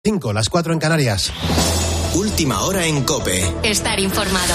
5, las 4 en Canarias. Última hora en COPE. Estar informado.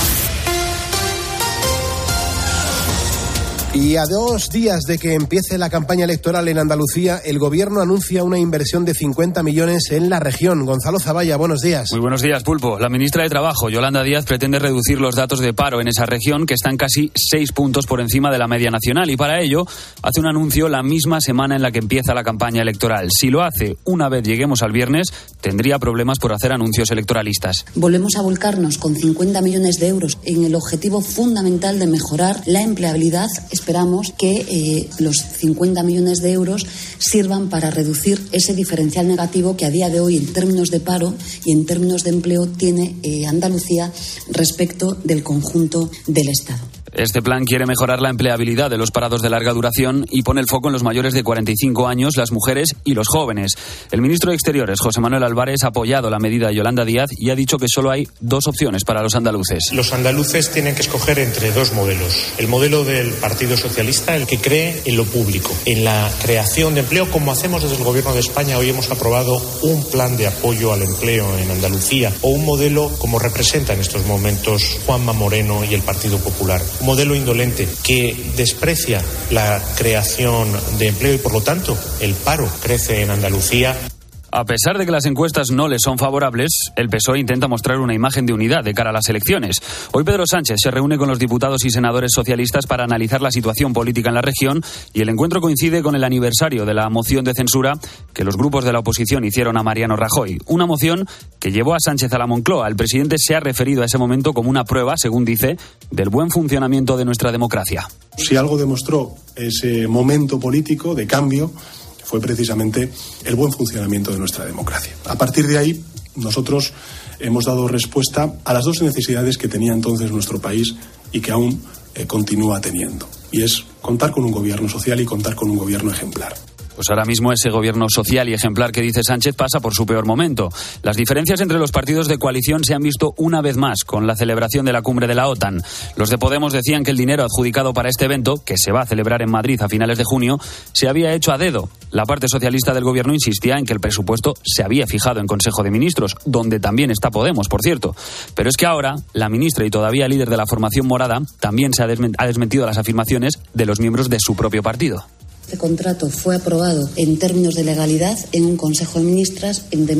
Y a 2 días de que empiece la campaña electoral en Andalucía, el Gobierno anuncia una inversión de 50 millones en la región. Gonzalo Zavalla, buenos días. Muy buenos días, Pulpo. La ministra de Trabajo, Yolanda Díaz, pretende reducir los datos de paro en esa región, que están casi 6 puntos por encima de la media nacional. Y para ello, hace un anuncio la misma semana en la que empieza la campaña electoral. Si lo hace una vez lleguemos al viernes, tendría problemas por hacer anuncios electoralistas. Volvemos a volcarnos con 50 millones de euros en el objetivo fundamental de mejorar la empleabilidad. Esperamos que los 50 millones de euros sirvan para reducir ese diferencial negativo que a día de hoy en términos de paro y en términos de empleo tiene Andalucía respecto del conjunto del Estado. Este plan quiere mejorar la empleabilidad de los parados de larga duración y pone el foco en los mayores de 45 años, las mujeres y los jóvenes. El ministro de Exteriores, José Manuel Álvarez, ha apoyado la medida de Yolanda Díaz y ha dicho que solo hay 2 opciones para los andaluces. Los andaluces tienen que escoger entre 2 modelos. El modelo del Partido Socialista, el que cree en lo público, en la creación de empleo, como hacemos desde el Gobierno de España. Hoy hemos aprobado un plan de apoyo al empleo en Andalucía, o un modelo como representa en estos momentos Juanma Moreno y el Partido Popular. Un modelo indolente que desprecia la creación de empleo y, por lo tanto, el paro crece en Andalucía. A pesar de que las encuestas no les son favorables, el PSOE intenta mostrar una imagen de unidad de cara a las elecciones. Hoy Pedro Sánchez se reúne con los diputados y senadores socialistas para analizar la situación política en la región, y el encuentro coincide con el aniversario de la moción de censura que los grupos de la oposición hicieron a Mariano Rajoy. Una moción que llevó a Sánchez a la Moncloa. El presidente se ha referido a ese momento como una prueba, según dice, del buen funcionamiento de nuestra democracia. Si algo demostró ese momento político de cambio, fue precisamente el buen funcionamiento de nuestra democracia. A partir de ahí, nosotros hemos dado respuesta a las 2 necesidades que tenía entonces nuestro país y que aún continúa teniendo. Y es contar con un gobierno social y contar con un gobierno ejemplar. Pues ahora mismo ese gobierno social y ejemplar que dice Sánchez pasa por su peor momento. Las diferencias entre los partidos de coalición se han visto una vez más con la celebración de la cumbre de la OTAN. Los de Podemos decían que el dinero adjudicado para este evento, que se va a celebrar en Madrid a finales de junio, se había hecho a dedo. La parte socialista del gobierno insistía en que el presupuesto se había fijado en Consejo de Ministros, donde también está Podemos, por cierto. Pero es que ahora la ministra y todavía líder de la formación morada también se ha desmentido las afirmaciones de los miembros de su propio partido. Este contrato fue aprobado en términos de legalidad en un Consejo de Ministros,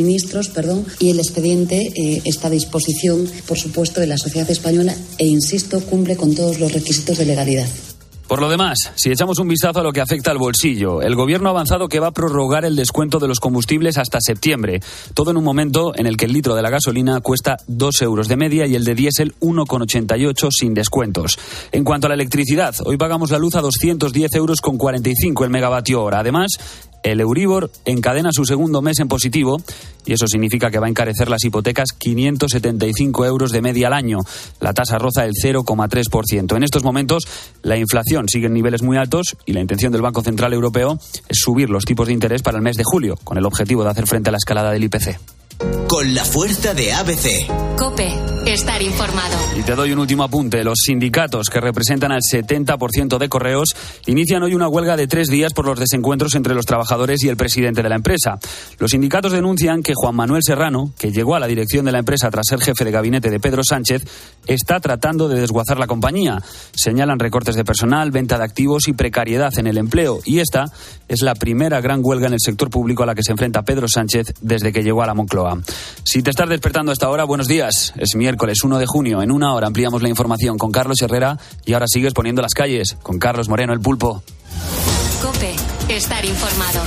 y el expediente está a disposición, por supuesto, de la sociedad española e, insisto, cumple con todos los requisitos de legalidad. Por lo demás, si echamos un vistazo a lo que afecta al bolsillo, el Gobierno ha avanzado que va a prorrogar el descuento de los combustibles hasta septiembre. Todo en un momento en el que el litro de la gasolina cuesta 2 euros de media y el de diésel 1,88 sin descuentos. En cuanto a la electricidad, hoy pagamos la luz a 210 euros con 45 el megavatio hora. Además, el Euribor encadena su segundo mes en positivo y eso significa que va a encarecer las hipotecas 575 euros de media al año. La tasa roza el 0,3%. En estos momentos, la inflación sigue en niveles muy altos y la intención del Banco Central Europeo es subir los tipos de interés para el mes de julio, con el objetivo de hacer frente a la escalada del IPC. Con la fuerza de ABC. COPE. Estar informado. Y te doy un último apunte. Los sindicatos, que representan al 70% de Correos, inician hoy una huelga de 3 días por los desencuentros entre los trabajadores y el presidente de la empresa. Los sindicatos denuncian que Juan Manuel Serrano, que llegó a la dirección de la empresa tras ser jefe de gabinete de Pedro Sánchez, está tratando de desguazar la compañía. Señalan recortes de personal, venta de activos y precariedad en el empleo. Y esta es la primera gran huelga en el sector público a la que se enfrenta Pedro Sánchez desde que llegó a la Moncloa. Si te estás despertando a esta hora, buenos días. Es miércoles 1 de junio. En una hora ampliamos la información con Carlos Herrera y ahora sigues poniendo las calles con Carlos Moreno, el Pulpo. COPE. Estar informado.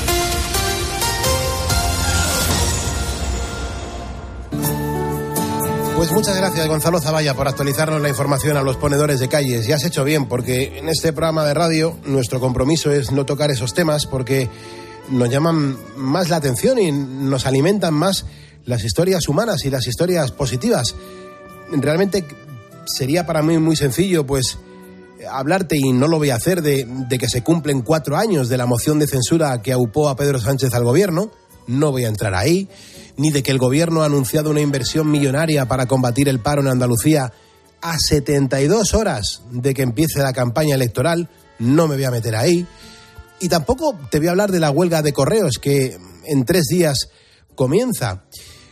Pues muchas gracias, Gonzalo Zavalla, por actualizarnos la información a los ponedores de calles. Y has hecho bien, porque en este programa de radio nuestro compromiso es no tocar esos temas porque nos llaman más la atención y nos alimentan más las historias humanas y las historias positivas. Realmente sería para mí muy sencillo, pues, hablarte, y no lo voy a hacer, de que se cumplen 4 años de la moción de censura que aupó a Pedro Sánchez al gobierno. No voy a entrar ahí. Ni de que el gobierno ha anunciado una inversión millonaria para combatir el paro en Andalucía a 72 horas de que empiece la campaña electoral. No me voy a meter ahí. Y tampoco te voy a hablar de la huelga de Correos, que en 3 días comienza.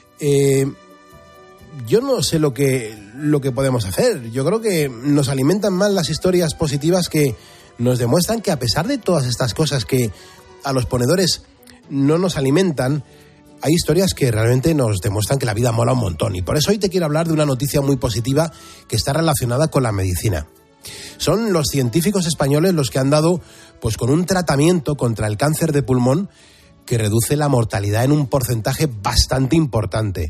Yo no sé lo que podemos hacer. Yo creo que nos alimentan más las historias positivas que nos demuestran que a pesar de todas estas cosas que a los ponedores no nos alimentan, hay historias que realmente nos demuestran que la vida mola un montón. Y por eso hoy te quiero hablar de una noticia muy positiva que está relacionada con la medicina. Son los científicos españoles los que han dado pues con un tratamiento contra el cáncer de pulmón que reduce la mortalidad en un porcentaje bastante importante.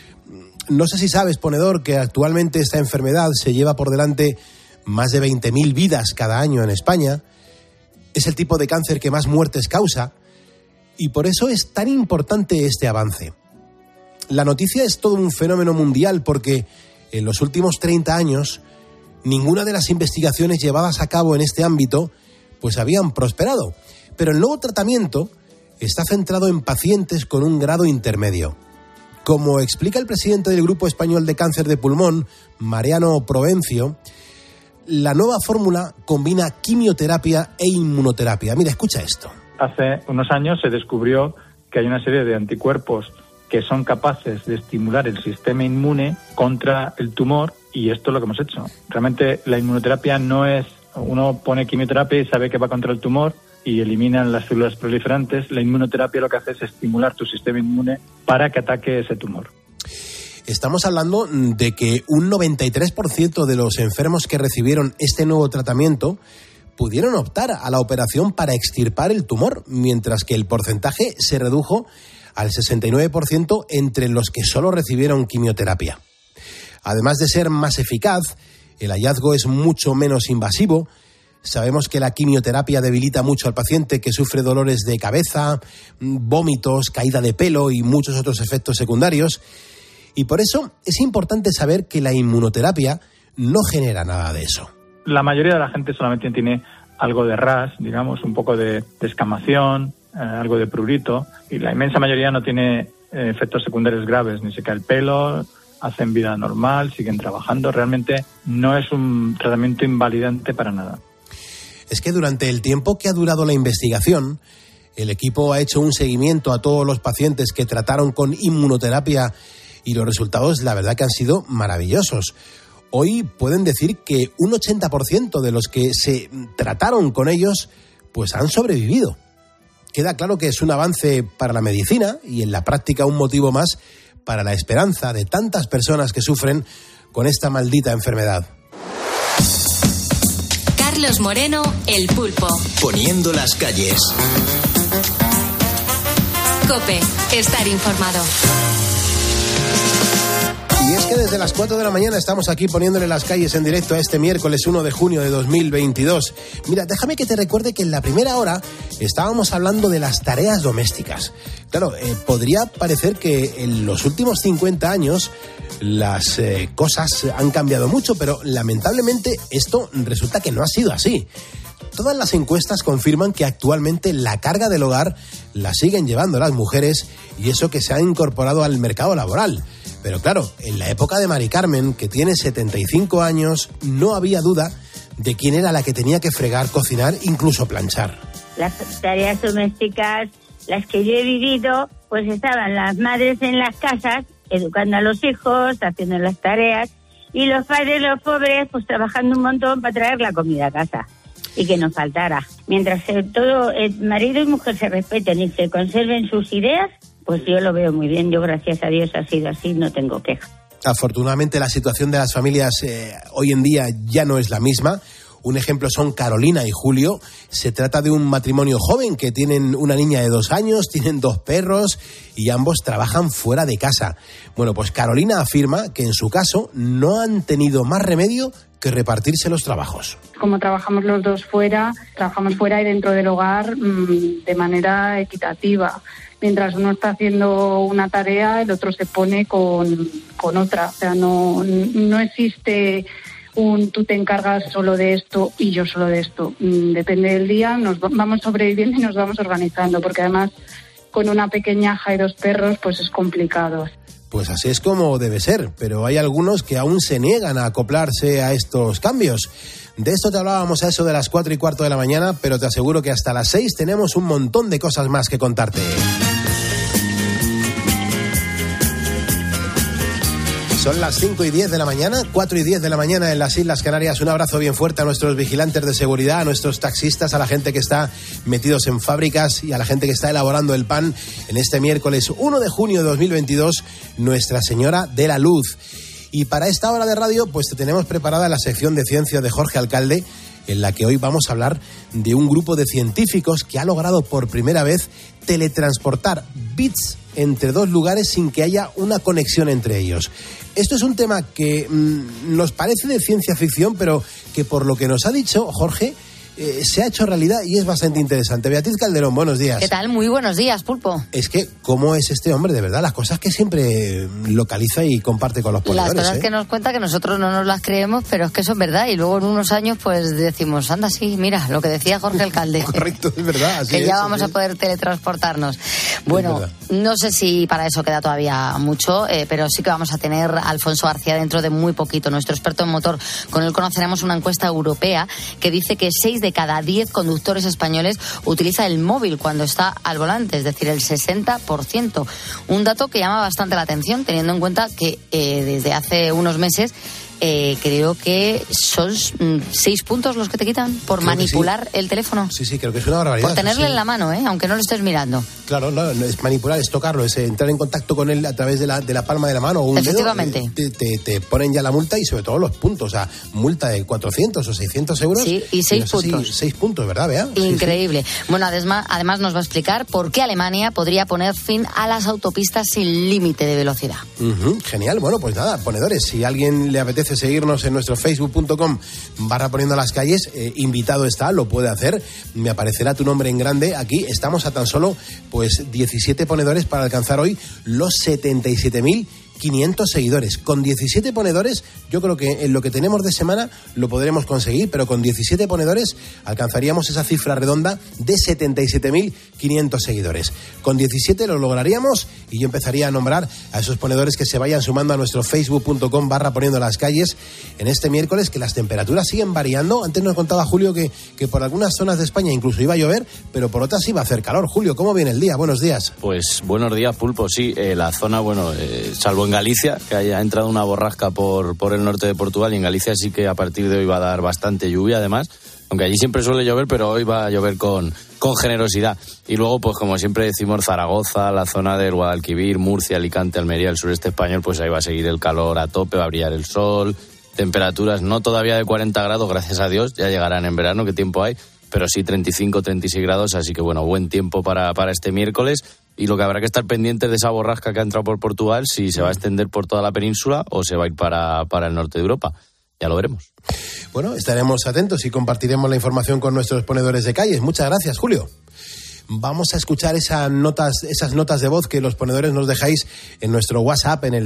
No sé si sabes, ponedor, que actualmente esta enfermedad se lleva por delante más de 20.000 vidas cada año en España. Es el tipo de cáncer que más muertes causa y por eso es tan importante este avance. La noticia es todo un fenómeno mundial porque en los últimos 30 años ninguna de las investigaciones llevadas a cabo en este ámbito pues habían prosperado. Pero el nuevo tratamiento está centrado en pacientes con un grado intermedio. Como explica el presidente del Grupo Español de Cáncer de Pulmón, Mariano Provencio, la nueva fórmula combina quimioterapia e inmunoterapia. Mira, escucha esto. Hace unos años se descubrió que hay una serie de anticuerpos que son capaces de estimular el sistema inmune contra el tumor y esto es lo que hemos hecho. Realmente la inmunoterapia no es, uno pone quimioterapia y sabe que va contra el tumor y eliminan las células proliferantes. La inmunoterapia lo que hace es estimular tu sistema inmune para que ataque ese tumor. Estamos hablando de que un 93% de los enfermos que recibieron este nuevo tratamiento pudieron optar a la operación para extirpar el tumor, mientras que el porcentaje se redujo al 69% entre los que solo recibieron quimioterapia. Además de ser más eficaz, el hallazgo es mucho menos invasivo. Sabemos que la quimioterapia debilita mucho al paciente, que sufre dolores de cabeza, vómitos, caída de pelo y muchos otros efectos secundarios. Y por eso es importante saber que la inmunoterapia no genera nada de eso. La mayoría de la gente solamente tiene algo de ras, digamos, un poco de descamación, algo de prurito, y la inmensa mayoría no tiene efectos secundarios graves, ni se cae el pelo, hacen vida normal, siguen trabajando. Realmente no es un tratamiento invalidante para nada. Es que durante el tiempo que ha durado la investigación, el equipo ha hecho un seguimiento a todos los pacientes que trataron con inmunoterapia y los resultados, la verdad, que han sido maravillosos. Hoy pueden decir que un 80% de los que se trataron con ellos pues han sobrevivido. Queda claro que es un avance para la medicina y en la práctica un motivo más para la esperanza de tantas personas que sufren con esta maldita enfermedad. Carlos Moreno, El Pulpo. Poniendo las calles. COPE, estar informado. Y es que desde las 4 de la mañana estamos aquí poniéndole las calles en directo a este miércoles 1 de junio de 2022. Mira, déjame que te recuerde que en la primera hora estábamos hablando de las tareas domésticas. Claro, podría parecer que en los últimos 50 años las cosas han cambiado mucho, pero lamentablemente esto resulta que no ha sido así. Todas las encuestas confirman que actualmente la carga del hogar la siguen llevando las mujeres y eso que se ha incorporado al mercado laboral. Pero claro, en la época de Mari Carmen, que tiene 75 años, no había duda de quién era la que tenía que fregar, cocinar, incluso planchar. Las tareas domésticas, las que yo he vivido, pues estaban las madres en las casas, educando a los hijos, haciendo las tareas, y los padres, los pobres, pues trabajando un montón para traer la comida a casa y que no faltara. Mientras todo el marido y mujer se respeten y se conserven sus ideas, pues yo lo veo muy bien. Yo, gracias a Dios, ha sido así, no tengo queja. Afortunadamente, la situación de las familias hoy en día ya no es la misma. Un ejemplo son Carolina y Julio. Se trata de un matrimonio joven que tienen una niña de 2 años, tienen 2 perros y ambos trabajan fuera de casa. Bueno, pues Carolina afirma que en su caso no han tenido más remedio que repartirse los trabajos. Como trabajamos los dos fuera, trabajamos fuera y dentro del hogar de manera equitativa. Mientras uno está haciendo una tarea, el otro se pone con otra. O sea, no existe tú te encargas solo de esto y yo solo de esto. Depende del día, nos vamos sobreviviendo y nos vamos organizando, porque además con una pequeñaja y 2 perros pues es complicado. Pues así es como debe ser, pero hay algunos que aún se niegan a acoplarse a estos cambios. De esto te hablábamos a eso de las 4:15 de la mañana, pero te aseguro que hasta las 6 tenemos un montón de cosas más que contarte. Son las 5:10 de la mañana, 4:10 de la mañana en las Islas Canarias. Un abrazo bien fuerte a nuestros vigilantes de seguridad, a nuestros taxistas, a la gente que está metidos en fábricas y a la gente que está elaborando el pan en este miércoles 1 de junio de 2022, Nuestra Señora de la Luz. Y para esta hora de radio, pues te tenemos preparada la sección de ciencia de Jorge Alcalde, en la que hoy vamos a hablar de un grupo de científicos que ha logrado por primera vez teletransportar bits entre dos lugares sin que haya una conexión entre ellos. Esto es un tema que nos parece de ciencia ficción, pero que por lo que nos ha dicho Jorge, se ha hecho realidad y es bastante interesante. Beatriz Calderón, buenos días. ¿Qué tal? Muy buenos días, Pulpo. Es que, ¿cómo es este hombre? De verdad, las cosas que siempre localiza y comparte con los ponedores. Las cosas que nos cuenta que nosotros no nos las creemos, pero es que son verdad. Y luego en unos años, pues decimos, anda, sí, mira, lo que decía Jorge Alcalde. Correcto, es verdad. Así que ya es, vamos a poder teletransportarnos. Bueno, no sé si para eso queda todavía mucho, pero sí que vamos a tener a Alfonso García dentro de muy poquito, nuestro experto en motor. Con él conoceremos una encuesta europea que dice que 6 de cada 10 conductores españoles utiliza el móvil cuando está al volante, es decir, el 60%. Un dato que llama bastante la atención, teniendo en cuenta que desde hace unos meses creo que son 6 puntos los que te quitan por manipular el teléfono. Sí, creo que es una barbaridad. Por tenerle en la mano, aunque no lo estés mirando. Claro, no es manipular, es tocarlo, es entrar en contacto con él a través de la palma de la mano o un Efectivamente. dedo. Te ponen ya la multa y sobre todo los puntos, o sea, multa de 400 o 600 euros. Sí, y 6 puntos. 6 puntos, ¿verdad, Bea? Increíble. Sí. Bueno, además nos va a explicar por qué Alemania podría poner fin a las autopistas sin límite de velocidad. Genial, bueno, pues nada, ponedores, si a alguien le apetece seguirnos en nuestro facebook.com/poniendo las calles, invitado está, lo puede hacer, me aparecerá tu nombre en grande. Aquí estamos a tan solo pues 17 ponedores para alcanzar hoy los 77.500 seguidores. Con 17 ponedores, yo creo que en lo que tenemos de semana lo podremos conseguir, pero con 17 ponedores alcanzaríamos esa cifra redonda de 77.500 seguidores. Con 17 lo lograríamos y yo empezaría a nombrar a esos ponedores que se vayan sumando a nuestro facebook.com/poniendo las calles en este miércoles, que las temperaturas siguen variando. Antes nos contaba Julio que por algunas zonas de España incluso iba a llover, pero por otras iba a hacer calor. Julio, ¿cómo viene el día? Buenos días. Pues buenos días, Pulpo. Sí, la zona, salvo en Galicia, que haya entrado una borrasca por el norte de Portugal, y en Galicia sí que a partir de hoy va a dar bastante lluvia, además, aunque allí siempre suele llover, pero hoy va a llover con generosidad. Y luego, pues como siempre decimos, Zaragoza, la zona del Guadalquivir, Murcia, Alicante, Almería, el sureste español, pues ahí va a seguir el calor a tope, va a brillar el sol, temperaturas no todavía de 40 grados, gracias a Dios, ya llegarán en verano, qué tiempo hay, pero sí 35, 36 grados, así que buen tiempo para este miércoles. Y lo que habrá que estar pendiente de esa borrasca que ha entrado por Portugal, si se va a extender por toda la península o se va a ir para el norte de Europa. Ya lo veremos. Bueno, estaremos atentos y compartiremos la información con nuestros ponedores de calles. Muchas gracias, Julio. Vamos a escuchar esas notas de voz que los ponedores nos dejáis en nuestro WhatsApp en el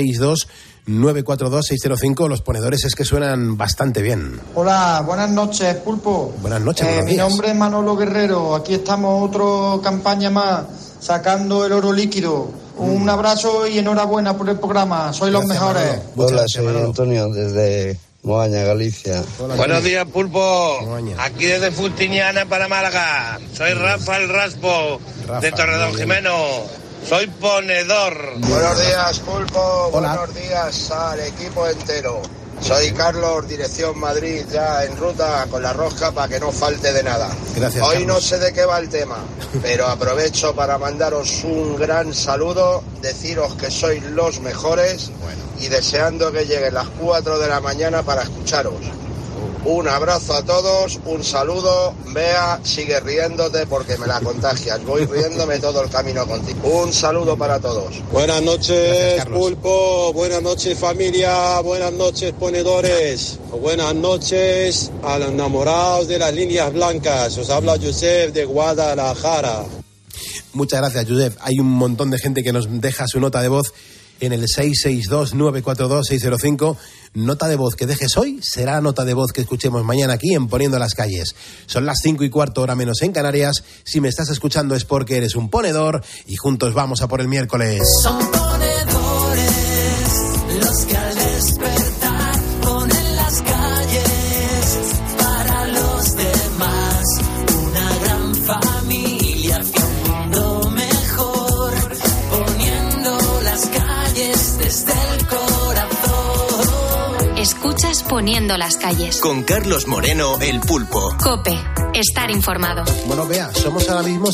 662-942-605. Los ponedores es que suenan bastante bien. Hola, buenas noches, Pulpo. Buenas noches, buenos días. Mi nombre es Manolo Guerrero. Aquí estamos, otra campaña más, sacando el oro líquido. Un abrazo y enhorabuena por el programa. Sois los mejores. Hola, soy Antonio desde Moaña, Galicia. Hola, buenos días, Pulpo. Aquí desde Fustiñana para Málaga. Soy Rafael Raspo, de Torredonjimeno. Soy ponedor. Buenos días, Pulpo. Hola. Buenos días al equipo entero. Soy Carlos, dirección Madrid, ya en ruta con la rosca para que no falte de nada. Gracias, Hoy Carlos. no sé de qué va el tema, pero aprovecho para mandaros un gran saludo, deciros que sois los mejores y deseando que lleguen las 4 de la mañana para escucharos. Un abrazo a todos, un saludo. Bea, sigue riéndote porque me la contagias. Voy riéndome todo el camino contigo. Un saludo para todos. Buenas noches, gracias, Pulpo. Buenas noches, familia. Buenas noches, ponedores. Buenas noches a los enamorados de las líneas blancas. Os habla Josep de Guadalajara. Muchas gracias, Josep. Hay un montón de gente que nos deja su nota de voz en el 662-942-605. Nota de voz que dejes hoy será nota de voz que escuchemos mañana aquí en Poniendo las Calles. Son las 5:15, hora menos en Canarias. Si me estás escuchando es porque eres un ponedor y juntos vamos a por el miércoles. Son ponedores los que al despertar ponen las calles para los demás. Una gran familia hacia un mundo mejor, poniendo las calles desde el corazón. poniendo las calles. Con Carlos Moreno, el Pulpo. COPE. Estar informado. Bueno, Bea, somos ahora mismo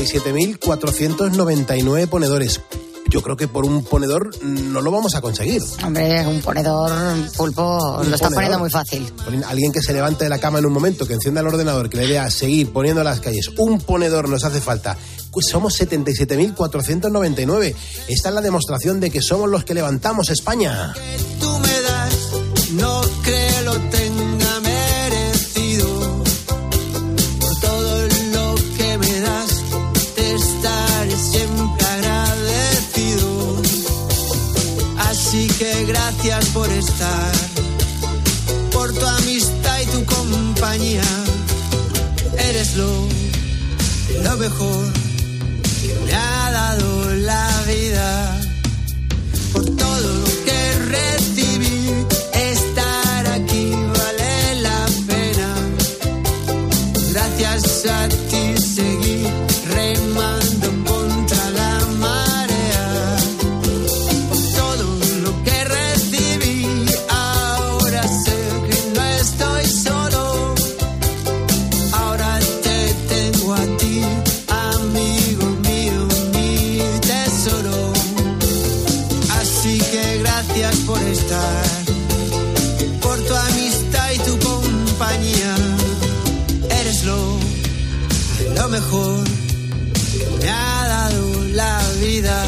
77.499 ponedores. Yo creo que por un ponedor no lo vamos a conseguir. Hombre, un ponedor, Pulpo, lo está poniendo muy fácil. Alguien que se levante de la cama en un momento, que encienda el ordenador, que le dé a seguir poniendo las calles. Un ponedor nos hace falta. Pues somos 77.499. Esta es la demostración de que somos los que levantamos España. Tú me das, no creo lo tenga merecido. Por todo lo que me das, te estaré siempre agradecido. Así que gracias por estar, por tu amistad y tu compañía. Eres lo mejor que me ha dado la vida. Por todo lo que recibí, estar aquí vale la pena. Gracias a ti seguí remando contra la marea. Por todo lo que recibí, ahora sé que no estoy solo. Ahora te tengo a ti, amigo mío, mi tesoro. Así que gracias por estar, por tu amistad y tu compañía. Eres lo mejor que me ha dado la vida.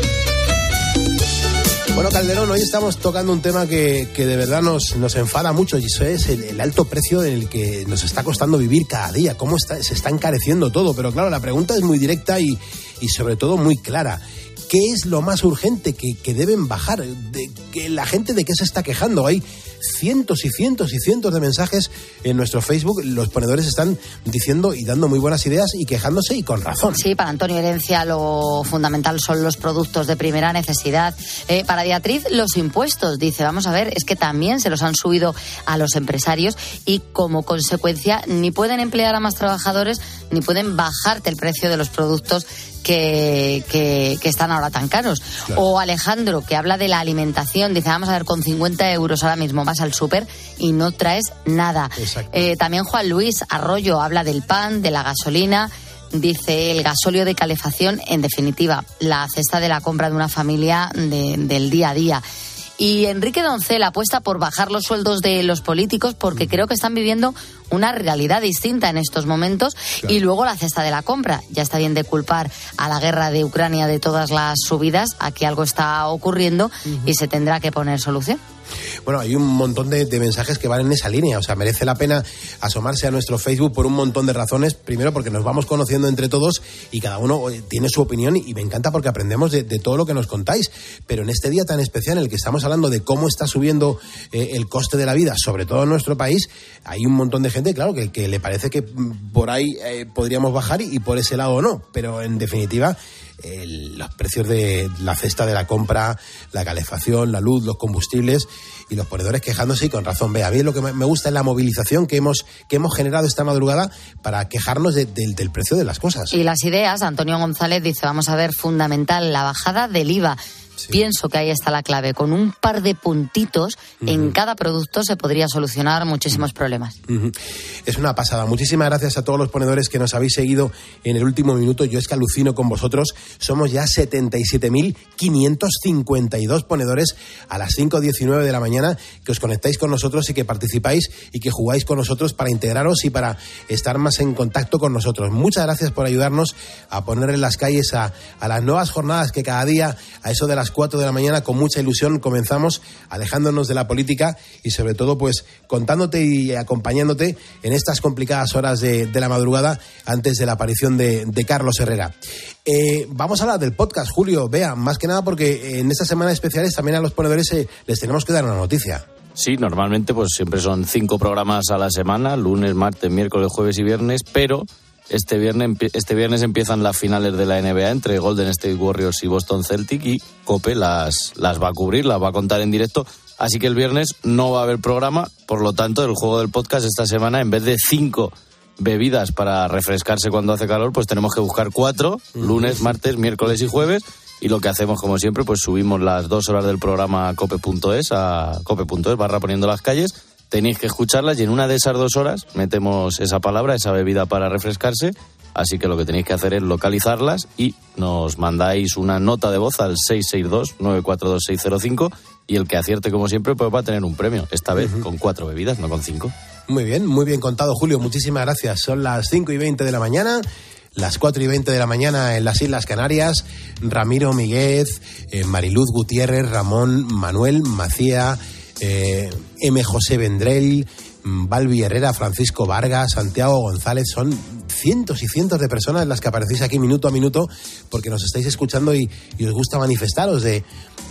Bueno, Calderón, hoy estamos tocando un tema que de verdad nos enfada mucho, y eso es el alto precio en el que nos está costando vivir cada día, cómo se está encareciendo todo. Pero claro, la pregunta es muy directa y sobre todo muy clara. ¿Qué es lo más urgente que deben bajar? Que la gente de qué se está quejando. Hay cientos y cientos y cientos de mensajes en nuestro Facebook. Los ponedores están diciendo y dando muy buenas ideas y quejándose, y con razón. Sí, para Antonio Herencia lo fundamental son los productos de primera necesidad. Para Beatriz, los impuestos. Dice, vamos a ver, es que también se los han subido a los empresarios y como consecuencia ni pueden emplear a más trabajadores ni pueden bajarte el precio de los productos que están ahora tan caros. Claro. O Alejandro, que habla de la alimentación, dice, vamos a ver, con 50 euros ahora mismo vas al súper y no traes nada. También Juan Luis Arroyo habla del pan, de la gasolina, dice el gasóleo de calefacción, en definitiva, la cesta de la compra de una familia del día a día. Y Enrique Doncel apuesta por bajar los sueldos de los políticos porque creo que están viviendo una realidad distinta en estos momentos. Claro. Y luego la cesta de la compra. Ya está bien de culpar a la guerra de Ucrania de todas las subidas. Aquí algo está ocurriendo y se tendrá que poner solución. Bueno, hay un montón de mensajes que van en esa línea. O sea, merece la pena asomarse a nuestro Facebook por un montón de razones. Primero, porque nos vamos conociendo entre todos y cada uno tiene su opinión, y me encanta porque aprendemos de todo lo que nos contáis. Pero en este día tan especial en el que estamos hablando de cómo está subiendo el coste de la vida, sobre todo en nuestro país, hay un montón de gente, claro, que le parece que por ahí podríamos bajar y por ese lado no. Pero en definitiva, los precios de la cesta de la compra, la calefacción, la luz, los combustibles, y los ponedores quejándose, y con razón. Vea, a mí lo que me gusta es la movilización que hemos generado esta madrugada para quejarnos del precio de las cosas. Y las ideas. Antonio González dice, vamos a ver, fundamental, la bajada del IVA. Sí. Pienso que ahí está la clave. Con un par de puntitos en cada producto se podría solucionar muchísimos problemas. Es una pasada. Muchísimas gracias a todos los ponedores que nos habéis seguido en el último minuto. Yo es que alucino con vosotros. Somos ya 77.552 ponedores a las 5:19 de la mañana que os conectáis con nosotros y que participáis y que jugáis con nosotros para integraros y para estar más en contacto con nosotros. Muchas gracias por ayudarnos a poner en las calles a las nuevas jornadas que cada día, a eso de las 4 de la mañana, con mucha ilusión comenzamos, alejándonos de la política y sobre todo pues contándote y acompañándote en estas complicadas horas de la madrugada antes de la aparición de Carlos Herrera. Vamos a hablar del podcast, Julio, Bea, más que nada porque en estas semanas especiales también a los ponedores les tenemos que dar una noticia. Sí, normalmente pues siempre son 5 programas a la semana, lunes, martes, miércoles, jueves y viernes, pero este viernes empiezan las finales de la NBA entre Golden State Warriors y Boston Celtics, y COPE las va a cubrir, las va a contar en directo. Así que el viernes no va a haber programa, por lo tanto el juego del podcast esta semana, en vez de 5 bebidas para refrescarse cuando hace calor, pues tenemos que buscar 4, lunes, martes, miércoles y jueves. Y lo que hacemos, como siempre, pues subimos las 2 horas del programa a cope.es, a cope.es /poniendo las calles, tenéis que escucharlas y en una de esas 2 horas metemos esa palabra, esa bebida para refrescarse. Así que lo que tenéis que hacer es localizarlas y nos mandáis una nota de voz al 662-942-605 y el que acierte, como siempre, pues va a tener un premio. Esta vez con 4 bebidas, no con 5. Muy bien contado, Julio. Muchísimas gracias. Son las 5:20 de la mañana, las 4:20 de la mañana en las Islas Canarias. Ramiro Míguez, Mariluz Gutiérrez, Ramón Manuel Macía, M. José Vendrell, Balbi Herrera, Francisco Vargas, Santiago González. Son cientos y cientos de personas las que aparecéis aquí minuto a minuto porque nos estáis escuchando y os gusta manifestaros de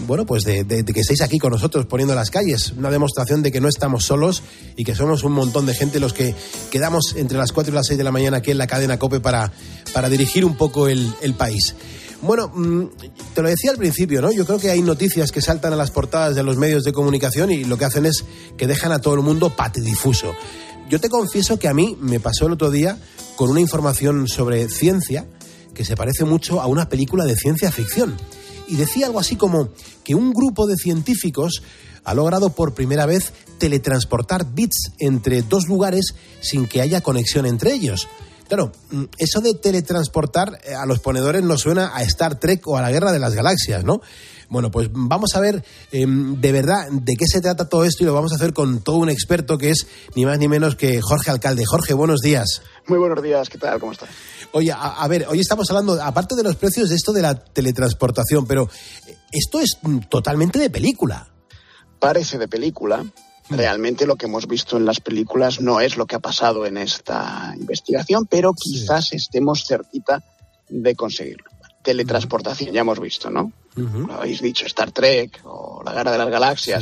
que estéis aquí con nosotros poniendo las calles. Una demostración de que no estamos solos y que somos un montón de gente los que quedamos entre las 4 y las 6 de la mañana aquí en la cadena COPE para dirigir un poco el país. Bueno, te lo decía al principio, ¿no? Yo creo que hay noticias que saltan a las portadas de los medios de comunicación y lo que hacen es que dejan a todo el mundo patidifuso. Yo te confieso que a mí me pasó el otro día con una información sobre ciencia que se parece mucho a una película de ciencia ficción. Y decía algo así como que un grupo de científicos ha logrado por primera vez teletransportar bits entre 2 lugares sin que haya conexión entre ellos. Claro, eso de teletransportar a los ponedores nos suena a Star Trek o a la Guerra de las Galaxias, ¿no? Bueno, pues vamos a ver de verdad de qué se trata todo esto y lo vamos a hacer con todo un experto que es ni más ni menos que Jorge Alcalde. Jorge, buenos días. Muy buenos días, ¿qué tal? ¿Cómo estás? Oye, a ver, hoy estamos hablando, aparte de los precios, de esto de la teletransportación, pero esto es totalmente de película. Parece de película. Realmente lo que hemos visto en las películas no es lo que ha pasado en esta investigación, pero quizás estemos cerquita de conseguirlo. Teletransportación, ya hemos visto, ¿no? Lo habéis dicho, Star Trek o la Guerra de las Galaxias.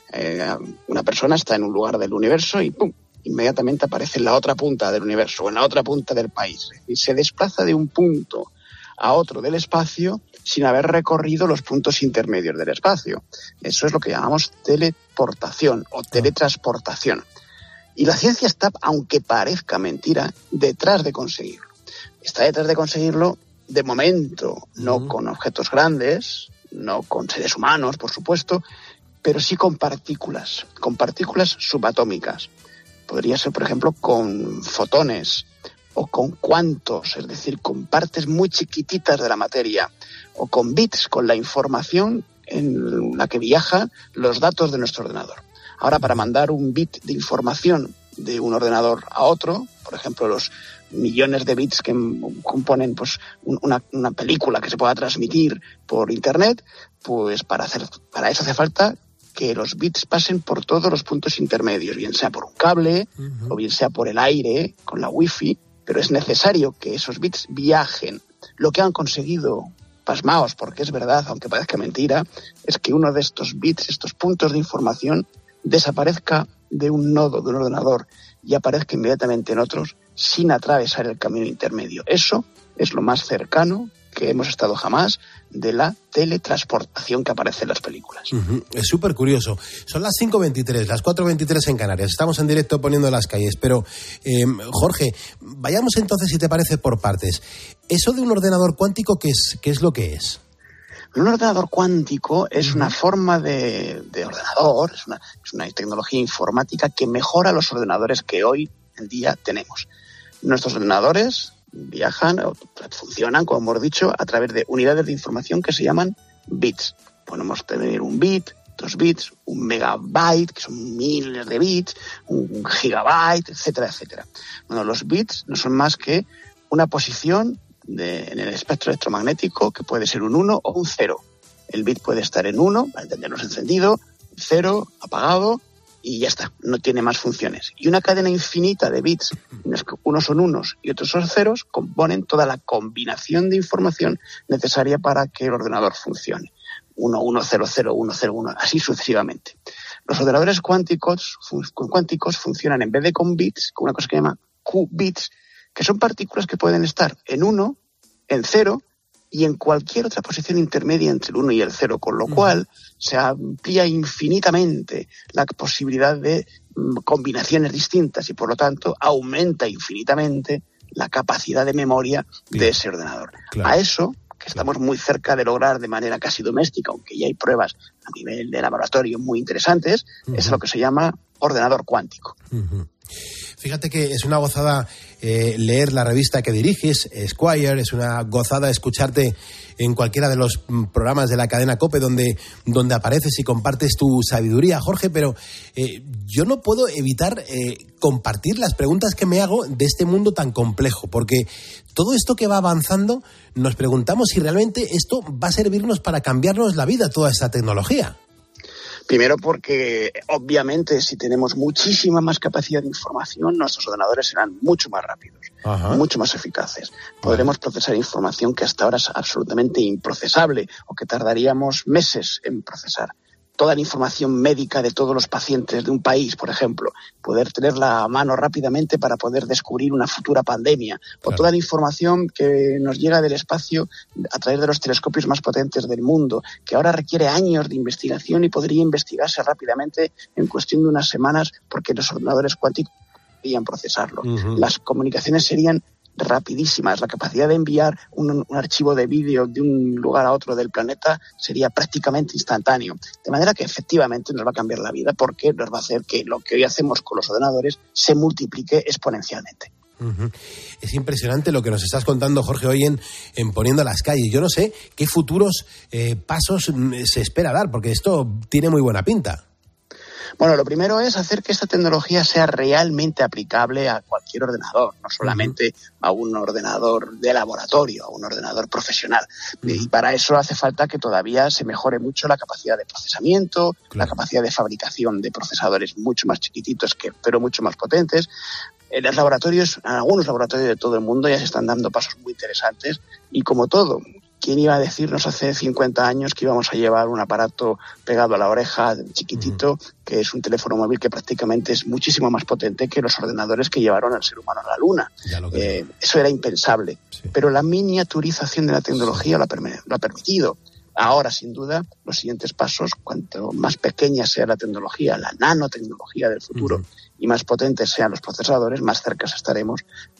Una persona está en un lugar del universo y ¡pum!, inmediatamente aparece en la otra punta del universo o en la otra punta del país. Y se desplaza de un punto a otro del espacio sin haber recorrido los puntos intermedios del espacio. Eso es lo que llamamos teleportación o teletransportación. Y la ciencia está, aunque parezca mentira, detrás de conseguirlo. Está detrás de conseguirlo, de momento, no con objetos grandes, no con seres humanos, por supuesto, pero sí con partículas subatómicas. Podría ser, por ejemplo, con fotones o con cuantos, es decir, con partes muy chiquititas de la materia, o con bits, con la información en la que viajan los datos de nuestro ordenador. Ahora, para mandar un bit de información de un ordenador a otro, por ejemplo, los millones de bits que componen pues una película que se pueda transmitir por internet, pues para eso hace falta que los bits pasen por todos los puntos intermedios, bien sea por un cable o bien sea por el aire con la wifi, pero es necesario que esos bits viajen. Lo que han conseguido, pasmaos, porque es verdad, aunque parezca mentira, es que uno de estos bits, estos puntos de información, desaparezca de un nodo de un ordenador y aparezca inmediatamente en otros sin atravesar el camino intermedio. Eso es lo más cercano que hemos estado jamás de la teletransportación que aparece en las películas. Es súper curioso. Son las 5:23, las 4:23 en Canarias. Estamos en directo poniendo las calles. Pero, Jorge, vayamos entonces, si te parece, por partes. Eso de un ordenador cuántico, ¿qué es lo que es? Un ordenador cuántico es una forma de ordenador, es una tecnología informática que mejora los ordenadores que hoy en día tenemos. Nuestros ordenadores viajan o funcionan, como hemos dicho, a través de unidades de información que se llaman bits. Podemos tener un bit, 2 bits, un megabyte, que son miles de bits, un gigabyte, etcétera, etcétera. Bueno, los bits no son más que una posición en el espectro electromagnético que puede ser un 1 o un 0. El bit puede estar en 1, para entendernos encendido, 0, apagado, y ya está, no tiene más funciones. Y una cadena infinita de bits, unos son unos y otros son ceros, componen toda la combinación de información necesaria para que el ordenador funcione. 1, 1, 0, 0, 1, 0, 1, así sucesivamente. Los ordenadores cuánticos funcionan en vez de con bits, con una cosa que se llama qubits, que son partículas que pueden estar en 1, en 0 y en cualquier otra posición intermedia entre el 1 y el 0, con lo cual se amplía infinitamente la posibilidad de combinaciones distintas y, por lo tanto, aumenta infinitamente la capacidad de memoria de ese ordenador. Claro. A eso, que estamos muy cerca de lograr de manera casi doméstica, aunque ya hay pruebas a nivel de laboratorio muy interesantes, es lo que se llama ordenador cuántico. Fíjate que es una gozada leer la revista que diriges, Esquire, es una gozada escucharte en cualquiera de los programas de la cadena COPE donde apareces y compartes tu sabiduría, Jorge, pero yo no puedo evitar compartir las preguntas que me hago de este mundo tan complejo, porque todo esto que va avanzando, nos preguntamos si realmente esto va a servirnos para cambiarnos la vida, toda esta tecnología. Primero porque, obviamente, si tenemos muchísima más capacidad de información, nuestros ordenadores serán mucho más rápidos, mucho más eficaces. Podremos procesar información que hasta ahora es absolutamente improcesable o que tardaríamos meses en procesar. Toda la información médica de todos los pacientes de un país, por ejemplo, poder tenerla a mano rápidamente para poder descubrir una futura pandemia, o toda la información que nos llega del espacio a través de los telescopios más potentes del mundo, que ahora requiere años de investigación y podría investigarse rápidamente en cuestión de unas semanas porque los ordenadores cuánticos podrían procesarlo. Las comunicaciones serían rapidísimas. La capacidad de enviar un archivo de vídeo de un lugar a otro del planeta sería prácticamente instantáneo. De manera que efectivamente nos va a cambiar la vida porque nos va a hacer que lo que hoy hacemos con los ordenadores se multiplique exponencialmente. Es impresionante lo que nos estás contando, Jorge, hoy en Poniendo las Calles. Yo no sé qué futuros pasos se espera dar, porque esto tiene muy buena pinta. Bueno, lo primero es hacer que esta tecnología sea realmente aplicable a cualquier ordenador, no solamente a un ordenador de laboratorio, a un ordenador profesional. Y para eso hace falta que todavía se mejore mucho la capacidad de procesamiento, la capacidad de fabricación de procesadores mucho más chiquititos, pero mucho más potentes. En los laboratorios, en algunos laboratorios de todo el mundo ya se están dando pasos muy interesantes y como todo, ¿quién iba a decirnos hace 50 años que íbamos a llevar un aparato pegado a la oreja, chiquitito, que es un teléfono móvil que prácticamente es muchísimo más potente que los ordenadores que llevaron al ser humano a la Luna? Eso era impensable. Pero la miniaturización de la tecnología lo ha permitido. Ahora, sin duda, los siguientes pasos, cuanto más pequeña sea la tecnología, la nanotecnología del futuro, y más potentes sean los procesadores, más cerca estaremos,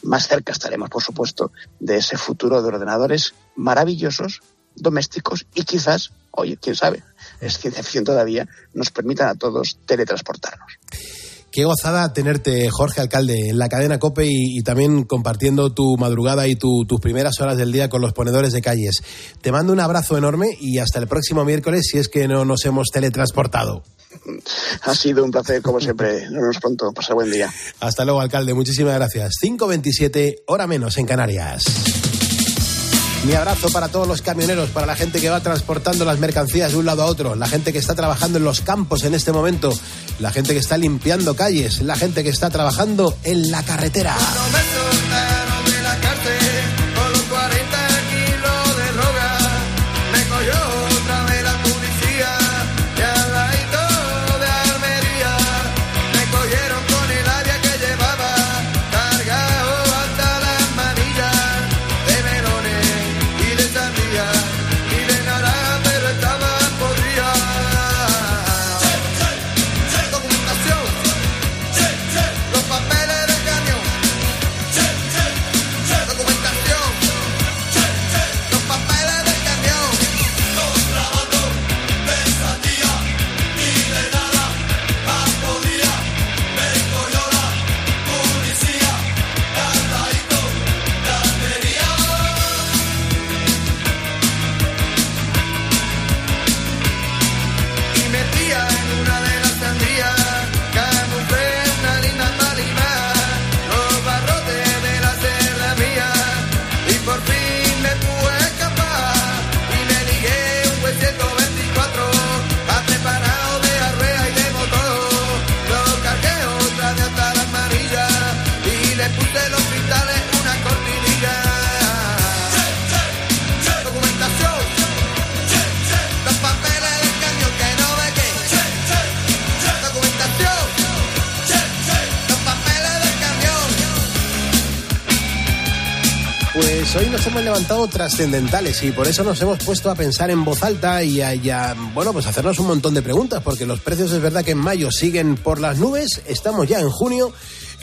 por supuesto, de ese futuro de ordenadores maravillosos, domésticos y quizás, oye, quién sabe, es ciencia ficción todavía, nos permitan a todos teletransportarnos. Qué gozada tenerte, Jorge Alcalde, en la cadena COPE y también compartiendo tu madrugada y tus primeras horas del día con los ponedores de calles. Te mando un abrazo enorme y hasta el próximo miércoles, si es que no nos hemos teletransportado. Ha sido un placer, como siempre. Nos vemos pronto. Pasa buen día. Hasta luego, alcalde. Muchísimas gracias. 5:27, hora menos en Canarias. Mi abrazo para todos los camioneros, para la gente que va transportando las mercancías de un lado a otro, la gente que está trabajando en los campos en este momento, la gente que está limpiando calles, la gente que está trabajando en la carretera. Pues hoy nos hemos levantado trascendentales y por eso nos hemos puesto a pensar en voz alta y pues hacernos un montón de preguntas, porque los precios es verdad que en mayo siguen por las nubes, estamos ya en junio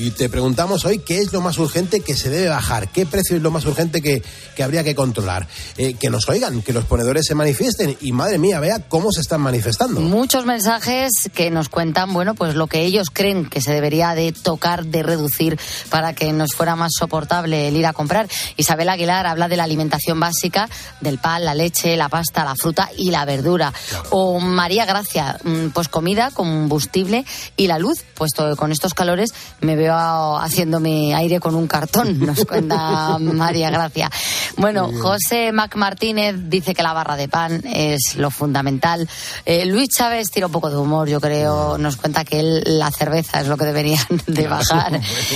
Y te preguntamos hoy qué es lo más urgente que se debe bajar, qué precio es lo más urgente que habría que controlar. Que nos oigan, que los ponedores se manifiesten y madre mía, vea cómo se están manifestando. Muchos mensajes que nos cuentan, bueno, pues lo que ellos creen que se debería de tocar, de reducir para que nos fuera más soportable el ir a comprar. Isabel Aguilar habla de la alimentación básica, del pan, la leche, la pasta, la fruta y la verdura. Claro. O María Gracia, pues comida, combustible y la luz, puesto con estos calores me veo haciéndome aire con un cartón, nos cuenta María Gracia. Bueno, José Mac Martínez dice que la barra de pan es lo fundamental. Luis Chávez tira un poco de humor, yo creo, nos cuenta que la cerveza es lo que deberían de bajar.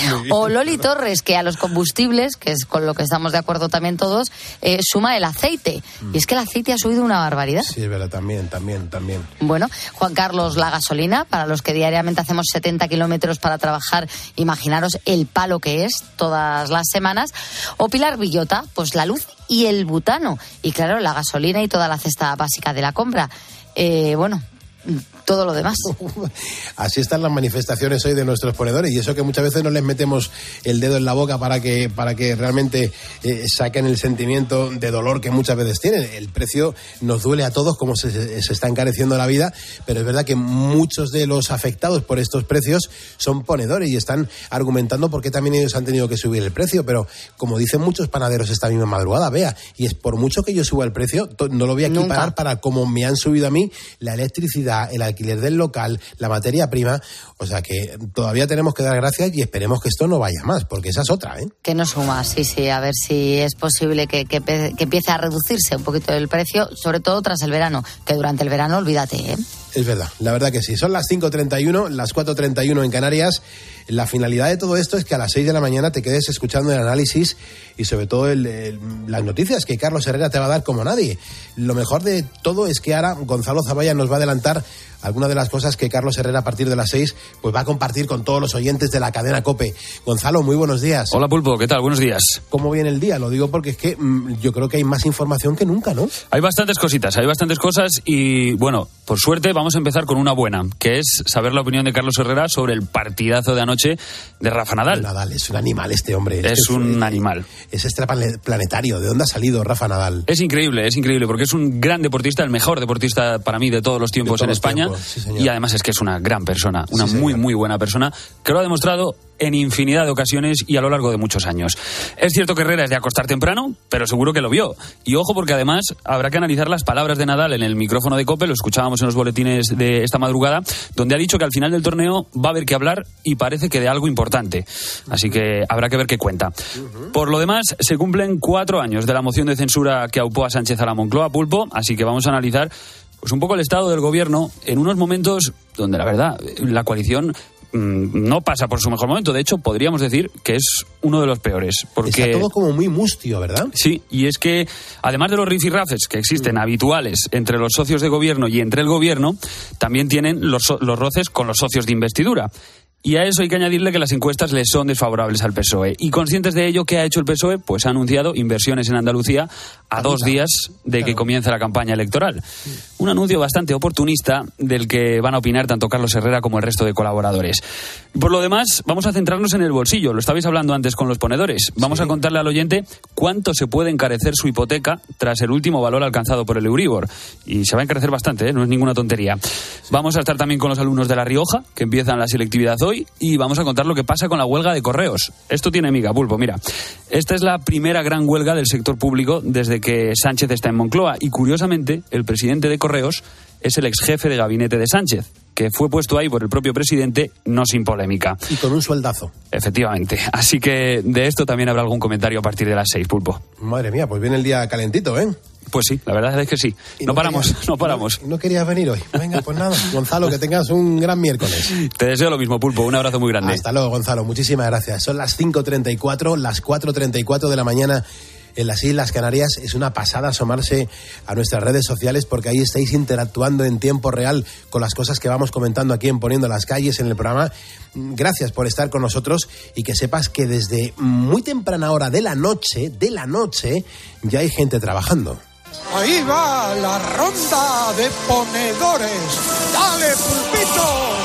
O Loli Torres, que a los combustibles, que es con lo que estamos de acuerdo también todos, suma el aceite. Y es que el aceite ha subido una barbaridad. Sí, es verdad, también. Bueno, Juan Carlos, la gasolina, para los que diariamente hacemos 70 kilómetros para trabajar, imaginaros el palo que es todas las semanas. O Pilar Villota, pues la luz y el butano. Y claro, la gasolina y toda la cesta básica de la compra. Bueno, todo lo demás. Así están las manifestaciones hoy de nuestros ponedores, y eso que muchas veces no les metemos el dedo en la boca para que realmente saquen el sentimiento de dolor que muchas veces tienen. El precio nos duele a todos, como se está encareciendo la vida, pero es verdad que muchos de los afectados por estos precios son ponedores y están argumentando por qué también ellos han tenido que subir el precio, pero como dicen muchos panaderos esta misma madrugada, vea, y es por mucho que yo suba el precio, no lo voy a equiparar para como me han subido a mí la electricidad, el alquiler del local, la materia prima. O sea que todavía tenemos que dar gracias y esperemos que esto no vaya más, porque esa es otra, ¿eh? Que no suma, sí, a ver si es posible que empiece a reducirse un poquito el precio, sobre todo tras el verano, que durante el verano, olvídate, ¿eh? Es verdad, la verdad que sí. Son las 5:31, las 4:31 en Canarias. La finalidad de todo esto es que a las 6 de la mañana te quedes escuchando el análisis y sobre todo las noticias que Carlos Herrera te va a dar como nadie. Lo mejor de todo es que ahora Gonzalo Zavalla nos va a adelantar algunas de las cosas que Carlos Herrera a partir de las 6 pues va a compartir con todos los oyentes de la cadena COPE. Gonzalo, muy buenos días. Hola Pulpo, ¿qué tal? Buenos días. ¿Cómo viene el día? Lo digo porque es que yo creo que hay más información que nunca, ¿no? Hay bastantes cositas y bueno, por suerte vamos a empezar con una buena, que es saber la opinión de Carlos Herrera sobre el partidazo de anoche de Rafa Nadal. Nadal es un animal este hombre. Es un animal. Es extraplanetario. ¿De dónde ha salido Rafa Nadal? Es increíble porque es un gran deportista, el mejor deportista para mí de todos los tiempos en España. Sí, y además es que es una gran persona, una muy buena persona, que lo ha demostrado en infinidad de ocasiones y a lo largo de muchos años. Es cierto que Herrera es de acostar temprano, pero seguro que lo vio. Y ojo, porque además habrá que analizar las palabras de Nadal en el micrófono de COPE, lo escuchábamos en los boletines de esta madrugada, donde ha dicho que al final del torneo va a haber que hablar y parece que de algo importante. Así que habrá que ver qué cuenta. Por lo demás, se cumplen 4 años de la moción de censura que aupó a Sánchez a la Moncloa, Pulpo, así que vamos a analizar pues un poco el estado del gobierno en unos momentos donde la verdad la coalición no pasa por su mejor momento. De hecho, podríamos decir que es uno de los peores. Porque está todo como muy mustio, ¿verdad? Sí, y es que además de los rifirrafes que existen habituales entre los socios de gobierno y entre el gobierno, también tienen los roces con los socios de investidura. Y a eso hay que añadirle que las encuestas le son desfavorables al PSOE. Y conscientes de ello, ¿qué ha hecho el PSOE? Pues ha anunciado inversiones en Andalucía a 2 días de que comience la campaña electoral. Un anuncio bastante oportunista del que van a opinar tanto Carlos Herrera como el resto de colaboradores. Por lo demás, vamos a centrarnos en el bolsillo. Lo estabais hablando antes con los ponedores. Vamos a contarle al oyente cuánto se puede encarecer su hipoteca tras el último valor alcanzado por el Euribor. Y se va a encarecer bastante, no es ninguna tontería. Vamos a estar también con los alumnos de La Rioja, que empiezan la selectividad hoy. Y vamos a contar lo que pasa con la huelga de correos. Esto tiene miga, Pulpo, mira. Esta es la primera gran huelga del sector público desde que Sánchez está en Moncloa. Y curiosamente, el presidente de Correos es el ex jefe de gabinete de Sánchez, que fue puesto ahí por el propio presidente, no sin polémica. Y con un sueldazo. Efectivamente. Así que de esto también habrá algún comentario a partir de las 6, Pulpo. Madre mía, pues viene el día calentito, ¿eh? Pues sí, la verdad es que sí. No paramos. No querías venir hoy. Venga, pues nada. Gonzalo, que tengas un gran miércoles. Te deseo lo mismo, Pulpo. Un abrazo muy grande. Hasta luego, Gonzalo. Muchísimas gracias. Son las 5:34, las 4:34 de la mañana en las Islas Canarias. Es una pasada asomarse a nuestras redes sociales porque ahí estáis interactuando en tiempo real con las cosas que vamos comentando aquí en Poniendo las Calles en el programa. Gracias por estar con nosotros y que sepas que desde muy temprana hora de la noche ya hay gente trabajando. Ahí va la ronda de ponedores. ¡Dale, Pulpito!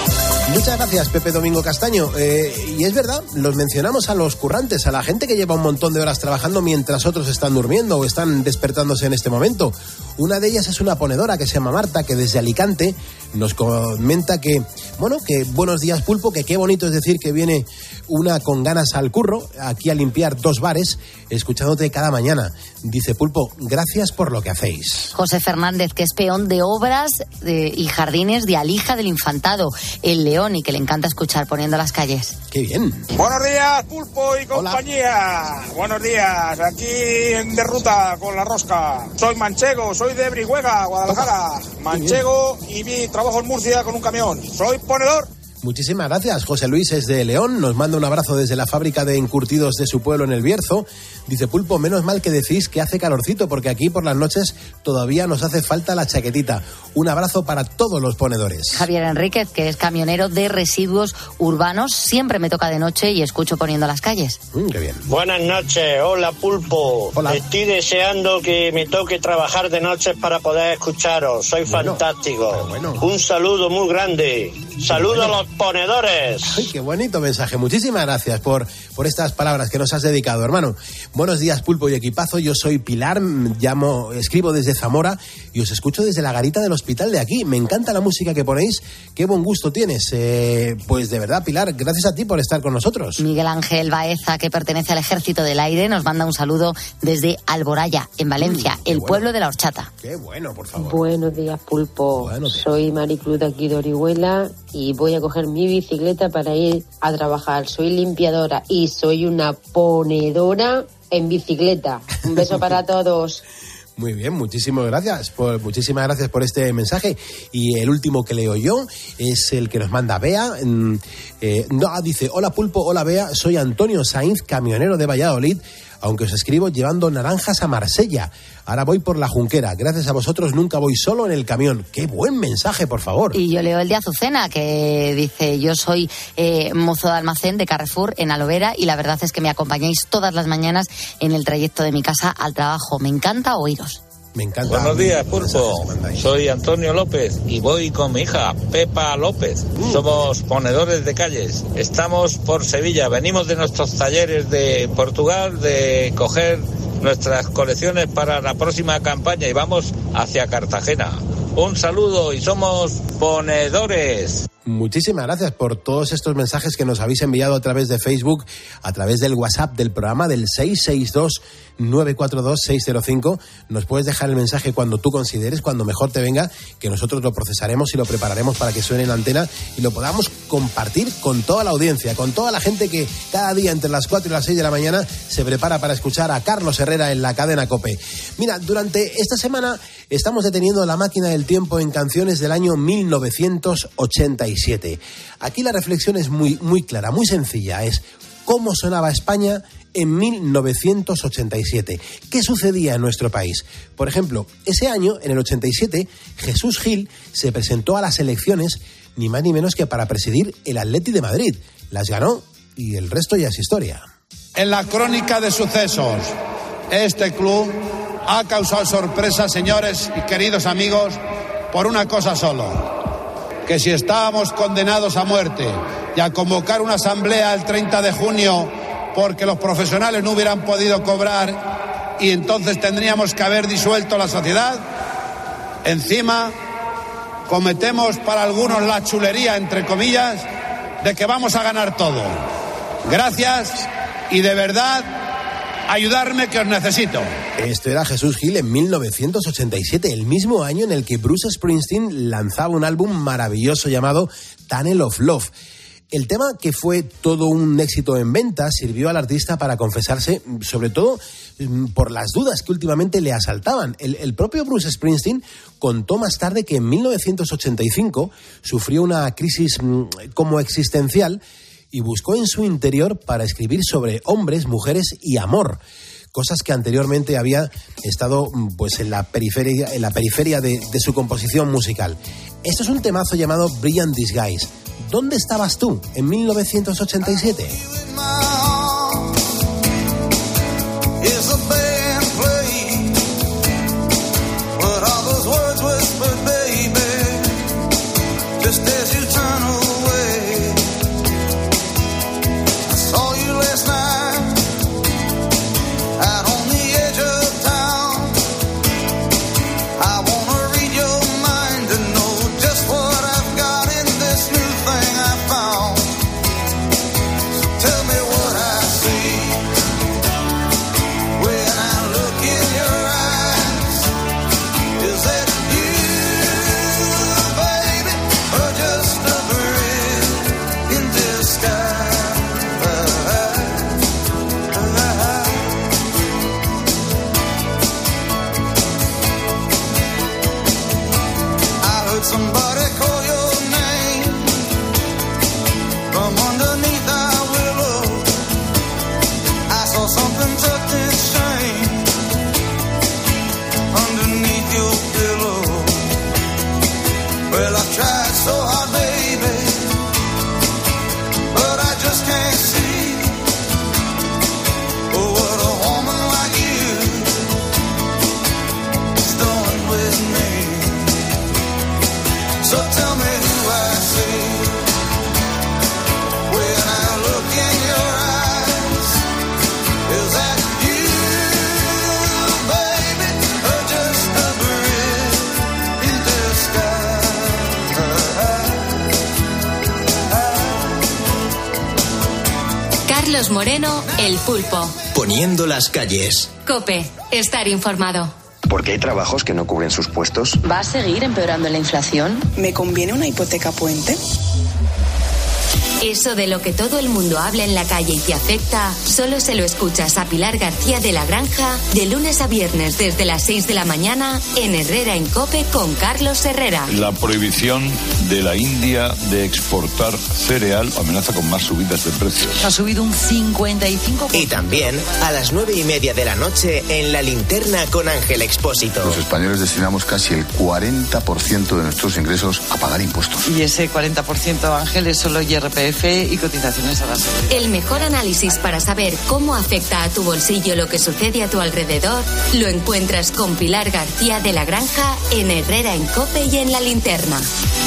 Muchas gracias, Pepe Domingo Castaño. Y es verdad, los mencionamos a los currantes, a la gente que lleva un montón de horas trabajando mientras otros están durmiendo o están despertándose en este momento. Una de ellas es una ponedora que se llama Marta, que desde Alicante nos comenta que buenos días, Pulpo, que qué bonito es decir que viene una con ganas al curro, aquí a limpiar 2 bares, escuchándote cada mañana. Dice, Pulpo, gracias por lo que hacéis. José Fernández, que es peón de obras y jardines de Alija del Infantado, el León, y que le encanta escuchar poniendo las calles. ¡Qué bien! Buenos días, Pulpo y compañía. Hola. Buenos días, aquí de ruta con la rosca. Soy manchego, soy de Brihuega, Guadalajara. Manchego y mi trabajo en Murcia con un camión. Soy ponedor. Muchísimas gracias. José Luis es de León, nos manda un abrazo desde la fábrica de encurtidos de su pueblo en El Bierzo. Dice, Pulpo, menos mal que decís que hace calorcito, porque aquí por las noches todavía nos hace falta la chaquetita. Un abrazo para todos los ponedores. Javier Enríquez, que es camionero de residuos urbanos, siempre me toca de noche y escucho poniendo las calles. Qué bien. Buenas noches, hola Pulpo. Hola. Estoy deseando que me toque trabajar de noche para poder escucharos. Soy fantástico. Bueno. Un saludo muy grande. Saludos a los ponedores. Ay, qué bonito mensaje. Muchísimas gracias por estas palabras que nos has dedicado, hermano. Buenos días, Pulpo y equipazo. Yo soy Pilar, escribo desde Zamora y os escucho desde la garita del hospital de aquí. Me encanta la música que ponéis. Qué buen gusto tienes. Pues de verdad, Pilar, gracias a ti por estar con nosotros. Miguel Ángel Baeza, que pertenece al Ejército del Aire, nos manda un saludo desde Alboraya, en Valencia, el pueblo de la horchata. Qué bueno, por favor. Buenos días, Pulpo. Buenos días. Soy Maricruz de aquí de Orihuela y voy a coger mi bicicleta para ir a trabajar. Soy limpiadora y soy una ponedora en bicicleta. Un beso para todos. Muy bien, muchísimas gracias por este mensaje. Y el último que leo yo es el que nos manda Bea. Dice, hola Pulpo, hola Bea, soy Antonio Sainz, camionero de Valladolid, aunque os escribo llevando naranjas a Marsella. Ahora voy por la Junquera. Gracias a vosotros nunca voy solo en el camión. ¡Qué buen mensaje, por favor! Y yo leo el de Azucena, que dice, yo soy mozo de almacén de Carrefour en Alovera y la verdad es que me acompañáis todas las mañanas en el trayecto de mi casa al trabajo. Me encanta oíros. Me encanta. Buenos días, Pulpo. Soy Antonio López y voy con mi hija, Pepa López. Somos ponedores de calles. Estamos por Sevilla. Venimos de nuestros talleres de Portugal, de coger nuestras colecciones para la próxima campaña y vamos hacia Cartagena. Un saludo y somos ponedores. Muchísimas gracias por todos estos mensajes que nos habéis enviado a través de Facebook, a través del WhatsApp del programa del 662-942-605. Nos puedes dejar el mensaje cuando tú consideres, cuando mejor te venga, que nosotros lo procesaremos y lo prepararemos para que suene en la antena y lo podamos compartir con toda la audiencia, con toda la gente que cada día entre las 4 y las 6 de la mañana se prepara para escuchar a Carlos Herrera en la cadena COPE. Mira, durante esta semana estamos deteniendo la máquina del tiempo en canciones del año 1987. Aquí la reflexión es muy clara, muy sencilla. Es cómo sonaba España en 1987. ¿Qué sucedía en nuestro país? Por ejemplo, ese año, en el 87, Jesús Gil se presentó a las elecciones ni más ni menos que para presidir el Atleti de Madrid. Las ganó y el resto ya es historia. En la crónica de sucesos, este club ha causado sorpresa, señores y queridos amigos, por una cosa solo. Que si estábamos condenados a muerte y a convocar una asamblea el 30 de junio porque los profesionales no hubieran podido cobrar y entonces tendríamos que haber disuelto la sociedad, encima cometemos para algunos la chulería, entre comillas, de que vamos a ganar todo. Gracias y de verdad, ayudarme que os necesito. Esto era Jesús Gil en 1987, el mismo año en el que Bruce Springsteen lanzaba un álbum maravilloso llamado Tunnel of Love. El tema, que fue todo un éxito en venta, sirvió al artista para confesarse, sobre todo por las dudas que últimamente le asaltaban. El propio Bruce Springsteen contó más tarde que en 1985 sufrió una crisis como existencial y buscó en su interior para escribir sobre hombres, mujeres y amor. Cosas que anteriormente había estado pues en la periferia de su composición musical. Esto es un temazo llamado Brilliant Disguise. ¿Dónde estabas tú en 1987? Just as you turn away tried so hard, baby, but I just can't see what a woman like you is doing with me. So tell me who I see when I look in your eyes. Is that you, baby, or just a breeze in the sky? Carlos Moreno, El Pulpo. Poniendo las calles. COPE, estar informado. Porque hay trabajos que no cubren sus puestos. ¿Va a seguir empeorando la inflación? ¿Me conviene una hipoteca puente? Eso de lo que todo el mundo habla en la calle y te afecta, solo se lo escuchas a Pilar García de la Granja de lunes a viernes desde las 6 de la mañana en Herrera en COPE con Carlos Herrera. La prohibición de la India de exportar cereal amenaza con más subidas de precios. Ha subido un 55%. Y también a las 9:30 de la noche en La Linterna con Ángel Expósito. Los españoles destinamos casi el 40% de nuestros ingresos a pagar impuestos. Y ese 40%, Ángel, es solo IRPF y cotizaciones a la seguridad. El mejor análisis para saber cómo afecta a tu bolsillo lo que sucede a tu alrededor lo encuentras con Pilar García de la Granja en Herrera en COPE y en La Linterna.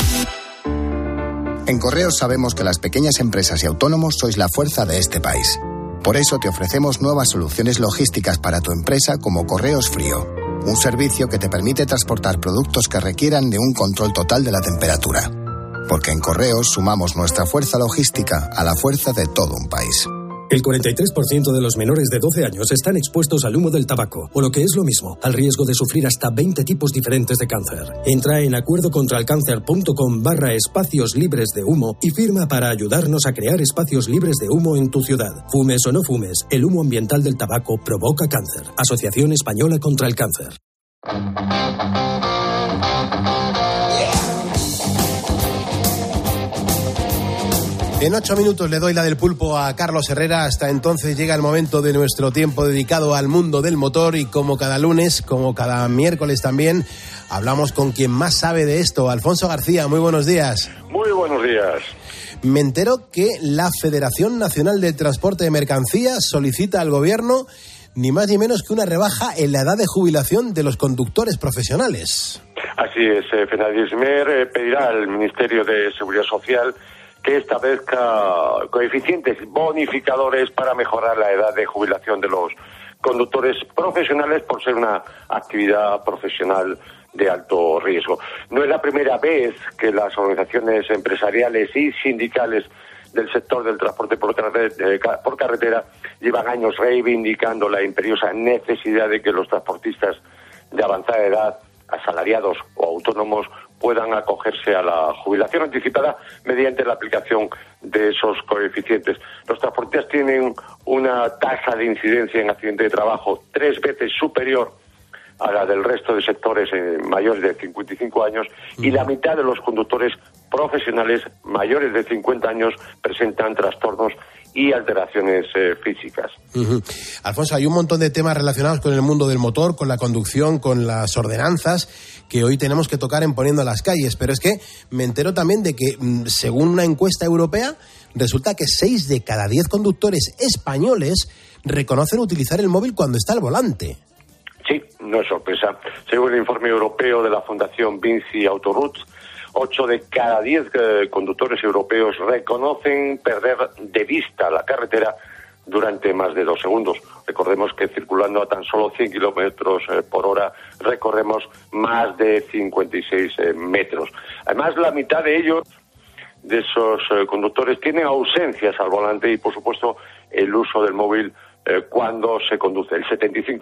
En Correos sabemos que las pequeñas empresas y autónomos sois la fuerza de este país. Por eso te ofrecemos nuevas soluciones logísticas para tu empresa como Correos Frío, un servicio que te permite transportar productos que requieran de un control total de la temperatura. Porque en Correos sumamos nuestra fuerza logística a la fuerza de todo un país. El 43% de los menores de 12 años están expuestos al humo del tabaco, o lo que es lo mismo, al riesgo de sufrir hasta 20 tipos diferentes de cáncer. Entra en acuerdocontralcáncer.com/espacios libres de humo y firma para ayudarnos a crear espacios libres de humo en tu ciudad. Fumes o no fumes, el humo ambiental del tabaco provoca cáncer. Asociación Española contra el Cáncer. En 8 minutos le doy la del pulpo a Carlos Herrera. Hasta entonces llega el momento de nuestro tiempo dedicado al mundo del motor y como cada lunes, como cada miércoles también, hablamos con quien más sabe de esto. Alfonso García, muy buenos días. Muy buenos días. Me entero que la Federación Nacional del Transporte de Mercancías solicita al gobierno ni más ni menos que una rebaja en la edad de jubilación de los conductores profesionales. Así es, Fenadismer pedirá al Ministerio de Seguridad Social que establezca coeficientes bonificadores para mejorar la edad de jubilación de los conductores profesionales por ser una actividad profesional de alto riesgo. No es la primera vez que las organizaciones empresariales y sindicales del sector del transporte por carretera llevan años reivindicando la imperiosa necesidad de que los transportistas de avanzada edad, asalariados o autónomos, puedan acogerse a la jubilación anticipada mediante la aplicación de esos coeficientes. Los transportistas tienen una tasa de incidencia en accidente de trabajo 3 veces superior a la del resto de sectores mayores de 55 años y la mitad de los conductores profesionales mayores de 50 años presentan trastornos y alteraciones físicas. Alfonso, hay un montón de temas relacionados con el mundo del motor, con la conducción, con las ordenanzas que hoy tenemos que tocar en Poniendo las Calles, pero es que me entero también de que, según una encuesta europea, resulta que 6 de cada 10 conductores españoles reconocen utilizar el móvil cuando está al volante. Sí, no es sorpresa. Según el informe europeo de la Fundación Vinci Autoroutes, 8 de cada 10 conductores europeos reconocen perder de vista la carretera durante más de 2 segundos. Recordemos que circulando a tan solo 100 kilómetros por hora recorremos más de 56 metros. Además, la mitad de ellos, de esos conductores, tienen ausencias al volante y, por supuesto, el uso del móvil cuando se conduce. El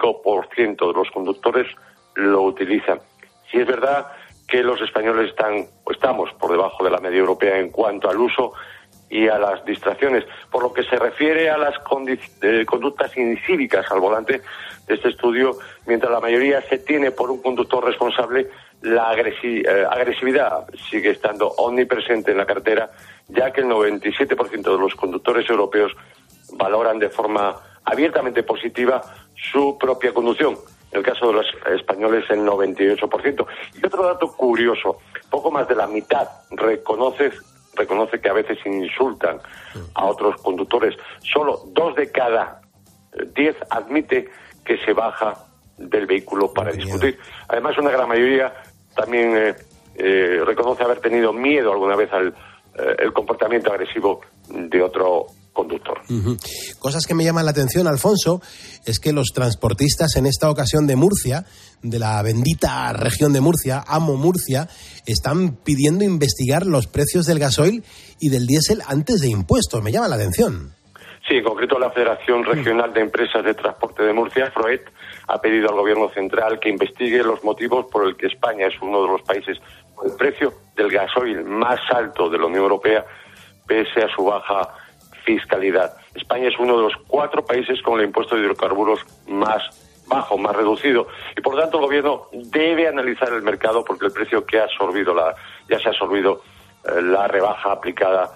75% de los conductores lo utilizan. Si es verdad que los españoles estamos por debajo de la media europea en cuanto al uso y a las distracciones. Por lo que se refiere a las conductas incívicas al volante de este estudio, mientras la mayoría se tiene por un conductor responsable, la agresividad sigue estando omnipresente en la carretera, ya que el 97% de los conductores europeos valoran de forma abiertamente positiva su propia conducción. En el caso de los españoles, el 98%. Y otro dato curioso, poco más de la mitad reconoce que a veces insultan a otros conductores. Solo 2 de cada 10 admite que se baja del vehículo para discutir. Además, una gran mayoría también reconoce haber tenido miedo alguna vez al el comportamiento agresivo de otro conductor. Cosas que me llaman la atención, Alfonso, es que los transportistas en esta ocasión de Murcia, de la bendita región de Murcia, Amo Murcia, están pidiendo investigar los precios del gasoil y del diésel antes de impuestos. Me llama la atención. Sí, en concreto la Federación Regional de Empresas de Transporte de Murcia, FROET, ha pedido al Gobierno central que investigue los motivos por el que España es uno de los países con el precio del gasoil más alto de la Unión Europea, pese a su baja fiscalidad. España es uno de los 4 países con el impuesto de hidrocarburos más bajo, más reducido, y por tanto el Gobierno debe analizar el mercado porque el precio que ha absorbido ya se ha absorbido la rebaja aplicada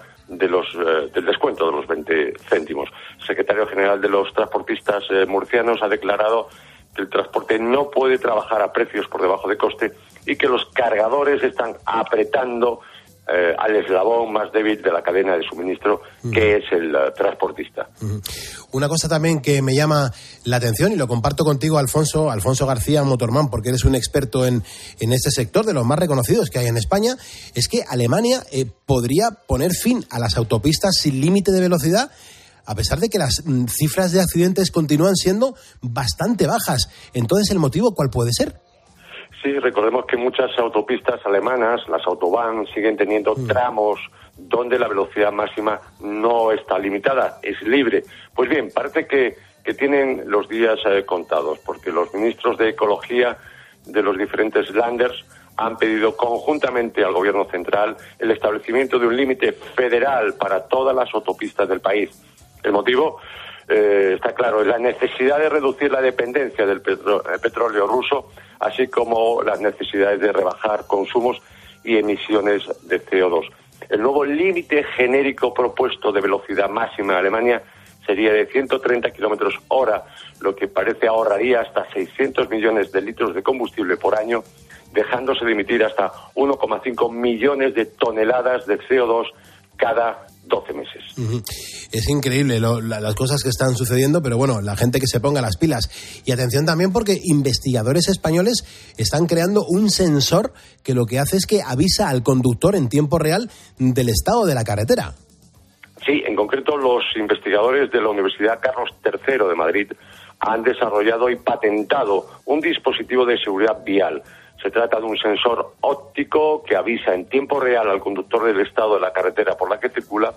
del descuento de los 20 céntimos. El secretario general de los transportistas murcianos ha declarado que el transporte no puede trabajar a precios por debajo de coste y que los cargadores están apretando al eslabón más débil de la cadena de suministro, que es el transportista. Una cosa también que me llama la atención, y lo comparto contigo, Alfonso García Motorman, porque eres un experto en este sector, de los más reconocidos que hay en España, es que Alemania podría poner fin a las autopistas sin límite de velocidad, a pesar de que las cifras de accidentes continúan siendo bastante bajas. Entonces, ¿el motivo cuál puede ser? Sí, recordemos que muchas autopistas alemanas, las Autobahn, siguen teniendo tramos donde la velocidad máxima no está limitada, es libre. Pues bien, parece que tienen los días contados, porque los ministros de Ecología de los diferentes Länders han pedido conjuntamente al Gobierno central el establecimiento de un límite federal para todas las autopistas del país. El motivo está claro, es la necesidad de reducir la dependencia del petróleo ruso, así como las necesidades de rebajar consumos y emisiones de CO2. El nuevo límite genérico propuesto de velocidad máxima en Alemania sería de 130 kilómetros hora, lo que parece ahorraría hasta 600 millones de litros de combustible por año, dejándose de emitir hasta 1,5 millones de toneladas de CO2 cada 12 meses. Es increíble las cosas que están sucediendo, pero bueno, la gente que se ponga las pilas. Y atención también porque investigadores españoles están creando un sensor que lo que hace es que avisa al conductor en tiempo real del estado de la carretera. Sí, en concreto los investigadores de la Universidad Carlos III de Madrid han desarrollado y patentado un dispositivo de seguridad vial. Se trata de un sensor óptico que avisa en tiempo real al conductor del estado de la carretera por la que circula.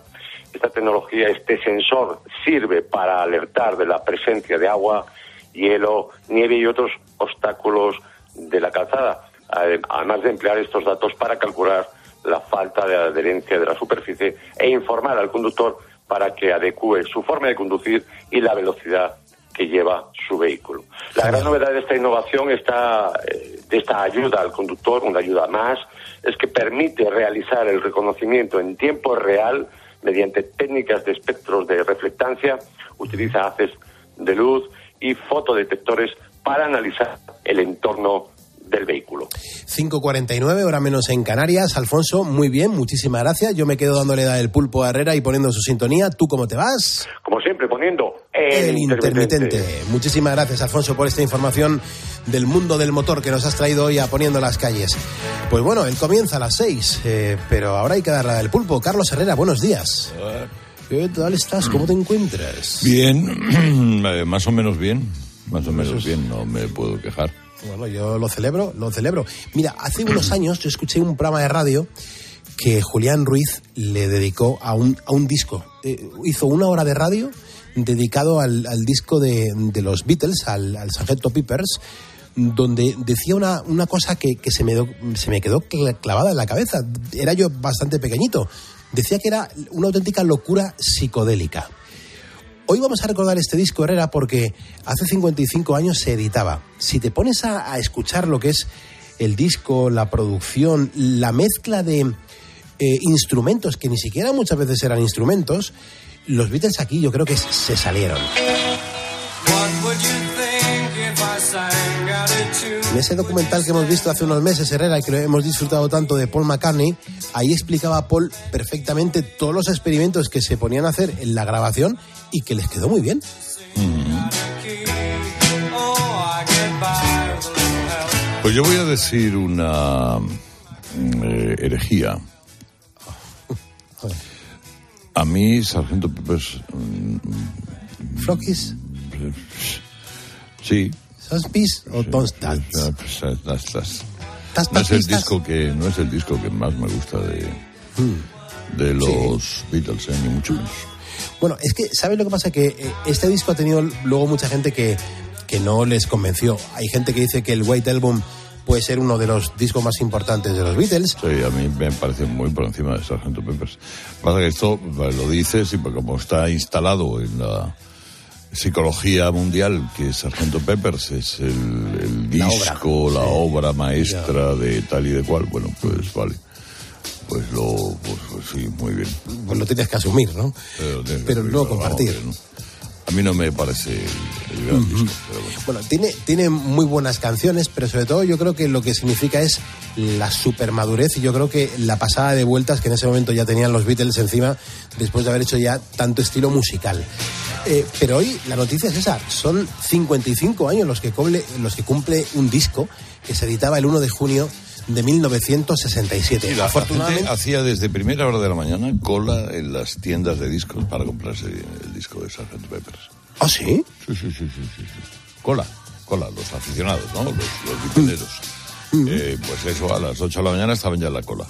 Este sensor sirve para alertar de la presencia de agua, hielo, nieve y otros obstáculos de la calzada, además de emplear estos datos para calcular la falta de adherencia de la superficie e informar al conductor para que adecue su forma de conducir y la velocidad que lleva su vehículo. La gran novedad de esta innovación de esta ayuda al conductor, una ayuda más, es que permite realizar el reconocimiento en tiempo real mediante técnicas de espectros de reflectancia, utiliza haces de luz y fotodetectores para analizar el entorno del vehículo. 5:49, hora menos en Canarias. Alfonso, muy bien, muchísimas gracias. Yo me quedo dándole el pulpo a Herrera y poniendo su sintonía. ¿Tú cómo te vas? Como siempre, poniendo el intermitente. Muchísimas gracias, Alfonso, por esta información del mundo del motor que nos has traído hoy a Poniendo las Calles. Pues bueno, él comienza a las 6, pero ahora hay que darle del pulpo. Carlos Herrera, buenos días. ¿Qué tal estás? ¿Cómo te encuentras? Bien, más o menos bien. Más o menos bien, no me puedo quejar. Bueno, yo lo celebro. Mira, hace unos años yo escuché un programa de radio que Julián Ruiz le dedicó a un disco. Hizo 1 hora de radio dedicado al disco de los Beatles, al Sgt. Pepper's, donde decía una cosa que se me quedó clavada en la cabeza. Era yo bastante pequeñito. Decía que era una auténtica locura psicodélica. Hoy vamos a recordar este disco, Herrera, porque hace 55 años se editaba. Si te pones a escuchar lo que es el disco, la producción, la mezcla de instrumentos, que ni siquiera muchas veces eran instrumentos, los Beatles aquí yo creo que se salieron. What would you think if I sang ese documental que hemos visto hace unos meses, Herrera, y que hemos disfrutado tanto de Paul McCartney, ahí explicaba Paul perfectamente todos los experimentos que se ponían a hacer en la grabación y que les quedó muy bien. Pues yo voy a decir una herejía. A mí, Sargento Pepper's... ¿Flockies? Sí. ¿Sospis o Don't Dance? No es el disco que más me gusta de los Beatles, ni mucho menos. Bueno, es que, ¿sabes lo que pasa? Que este disco ha tenido luego mucha gente que no les convenció. Hay gente que dice que el White Album puede ser uno de los discos más importantes de los Beatles. Sí, a mí me parece muy por encima de Sgt. Pepper's. Pasa que esto lo dices, y como está instalado en la psicología mundial, que Sgt. Pepper's es el disco, la obra maestra de tal y de cual, bueno, pues vale. Pues sí, muy bien. Pues lo tienes que asumir, ¿no? Pero no compartir. Vamos, ¿no? A mí no me parece el gran disco, pero bueno. Bueno, tiene muy buenas canciones, pero sobre todo yo creo que lo que significa es la supermadurez, y yo creo que la pasada de vueltas que en ese momento ya tenían los Beatles encima, después de haber hecho ya tanto estilo musical. Pero hoy la noticia es esa, son 55 años los que cumple un disco que se editaba el 1 de junio de 1967. Y la gente hacía desde primera hora de la mañana cola en las tiendas de discos para comprarse el disco de Sgt. Pepper's. ¿Ah, sí? Sí. Cola, los aficionados, ¿no? Los vitineros. Pues eso, a las 8 de la mañana estaban ya en la cola.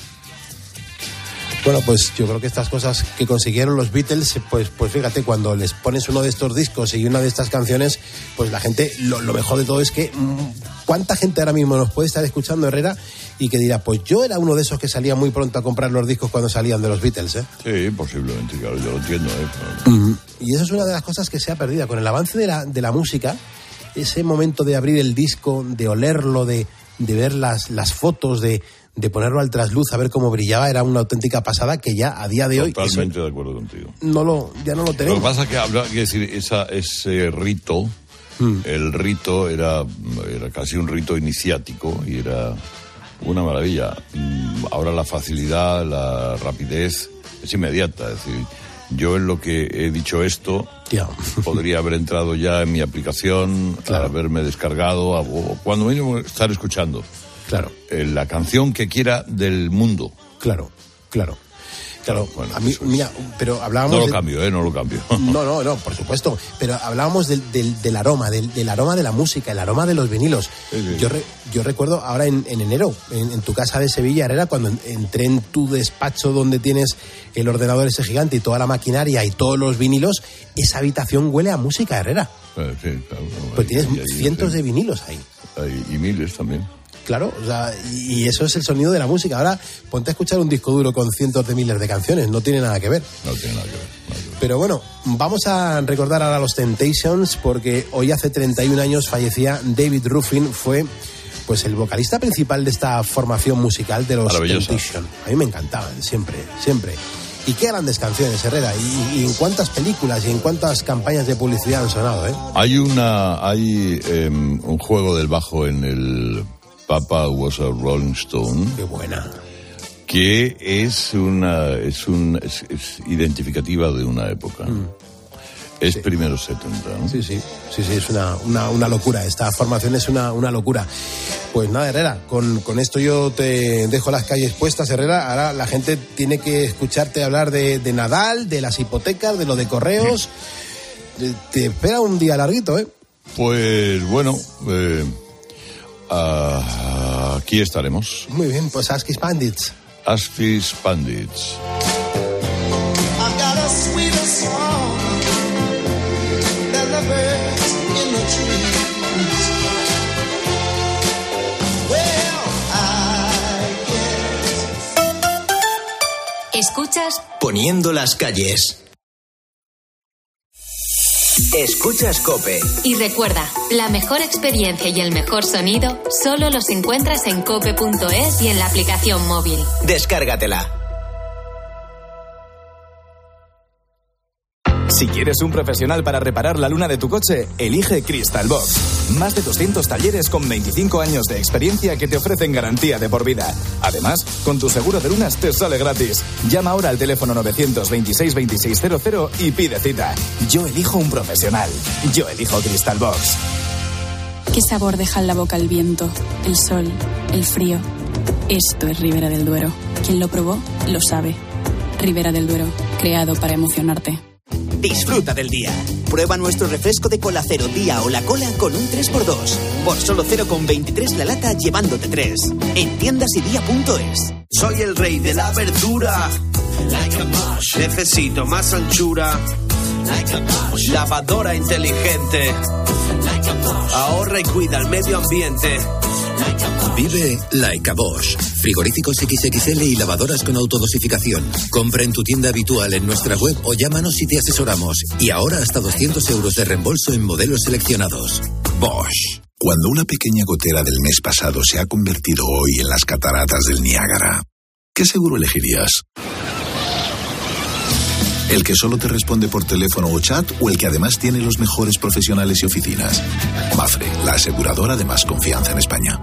Bueno, pues yo creo que estas cosas que consiguieron los Beatles, pues fíjate, cuando les pones uno de estos discos y una de estas canciones, pues la gente, lo mejor de todo es que ¿cuánta gente ahora mismo nos puede estar escuchando, Herrera, y que dirá, pues yo era uno de esos que salía muy pronto a comprar los discos cuando salían de los Beatles, ¿eh? Sí, posiblemente, claro, yo lo entiendo, Y eso es una de las cosas que se ha perdido. Con el avance de la música, ese momento de abrir el disco, de olerlo, de ver las fotos, de ponerlo al trasluz, a ver cómo brillaba, era una auténtica pasada que ya a día de hoy... Totalmente de acuerdo contigo. Ya no lo tenemos. Lo que pasa es que habrá que decir, ese rito, el rito era casi un rito iniciático y era una maravilla. Ahora la facilidad, la rapidez es inmediata, es decir, yo en lo que he dicho esto, podría haber entrado ya en mi aplicación, haberme descargado, o cuando mínimo estar escuchando. Claro. La canción que quiera del mundo. Claro. Bueno, a mí, mira, pero hablábamos... No lo cambio. No, por supuesto. Pero hablábamos del aroma, del aroma de la música, el aroma de los vinilos. Sí. Yo recuerdo ahora en enero, en tu casa de Sevilla, Herrera, cuando entré en tu despacho donde tienes el ordenador ese gigante y toda la maquinaria y todos los vinilos, esa habitación huele a música, Herrera. Sí, claro. Pues tienes cientos de vinilos ahí. Y miles también. Claro, o sea, y eso es el sonido de la música. Ahora, ponte a escuchar un disco duro con cientos de miles de canciones, no tiene nada que ver. No tiene nada que ver. Pero bueno, vamos a recordar ahora a los Temptations, porque hoy hace 31 años fallecía David Ruffin, fue pues el vocalista principal de esta formación musical de los Temptations. A mí me encantaban, siempre. Y qué grandes canciones, Herrera, y en cuántas películas y en cuántas campañas de publicidad han sonado, ¿eh? Hay un juego del bajo en el Papa Was a Rolling Stone. Qué buena. Que es identificativa de una época. Es primeros 70, ¿no? Sí, es una locura. Esta formación es una locura. Pues nada, Herrera, con esto yo te dejo las calles puestas, Herrera. Ahora la gente tiene que escucharte hablar de Nadal, de las hipotecas, de lo de correos. Te espera un día larguito, ¿eh? Pues bueno, aquí estaremos. Muy bien, pues Ask His Bandits. Ask His Bandits. I've got a sweeter song than the birds in the trees. Well, I guess. Escuchas Poniendo las calles. Escuchas COPE. Y recuerda, la mejor experiencia y el mejor sonido solo los encuentras en cope.es y en la aplicación móvil. Descárgatela. Si quieres un profesional para reparar la luna de tu coche, elige Crystal Box. Más de 200 talleres con 25 años de experiencia que te ofrecen garantía de por vida. Además, con tu seguro de lunas te sale gratis. Llama ahora al teléfono 926 2600 y pide cita. Yo elijo un profesional. Yo elijo Crystal Box. ¿Qué sabor deja en la boca el viento, el sol, el frío? Esto es Ribera del Duero. Quien lo probó, lo sabe. Ribera del Duero, creado para emocionarte. Disfruta del día. Prueba nuestro refresco de cola cero día o la cola con un 3x2. Por solo 0,23 la lata llevándote 3. En tiendasydia.es. Soy el rey de la verdura. Necesito más anchura. Lavadora inteligente. Ahorra y cuida el medio ambiente. Vive like a Bosch. Frigoríficos XXL y lavadoras con autodosificación. Compra en tu tienda habitual en nuestra web o llámanos y te asesoramos. Y ahora hasta 200 euros de reembolso en modelos seleccionados. Bosch. Cuando una pequeña gotera del mes pasado se ha convertido hoy en las cataratas del Niágara, ¿qué seguro elegirías? ¿El que solo te responde por teléfono o chat o el que además tiene los mejores profesionales y oficinas? Mafre, la aseguradora de más confianza en España.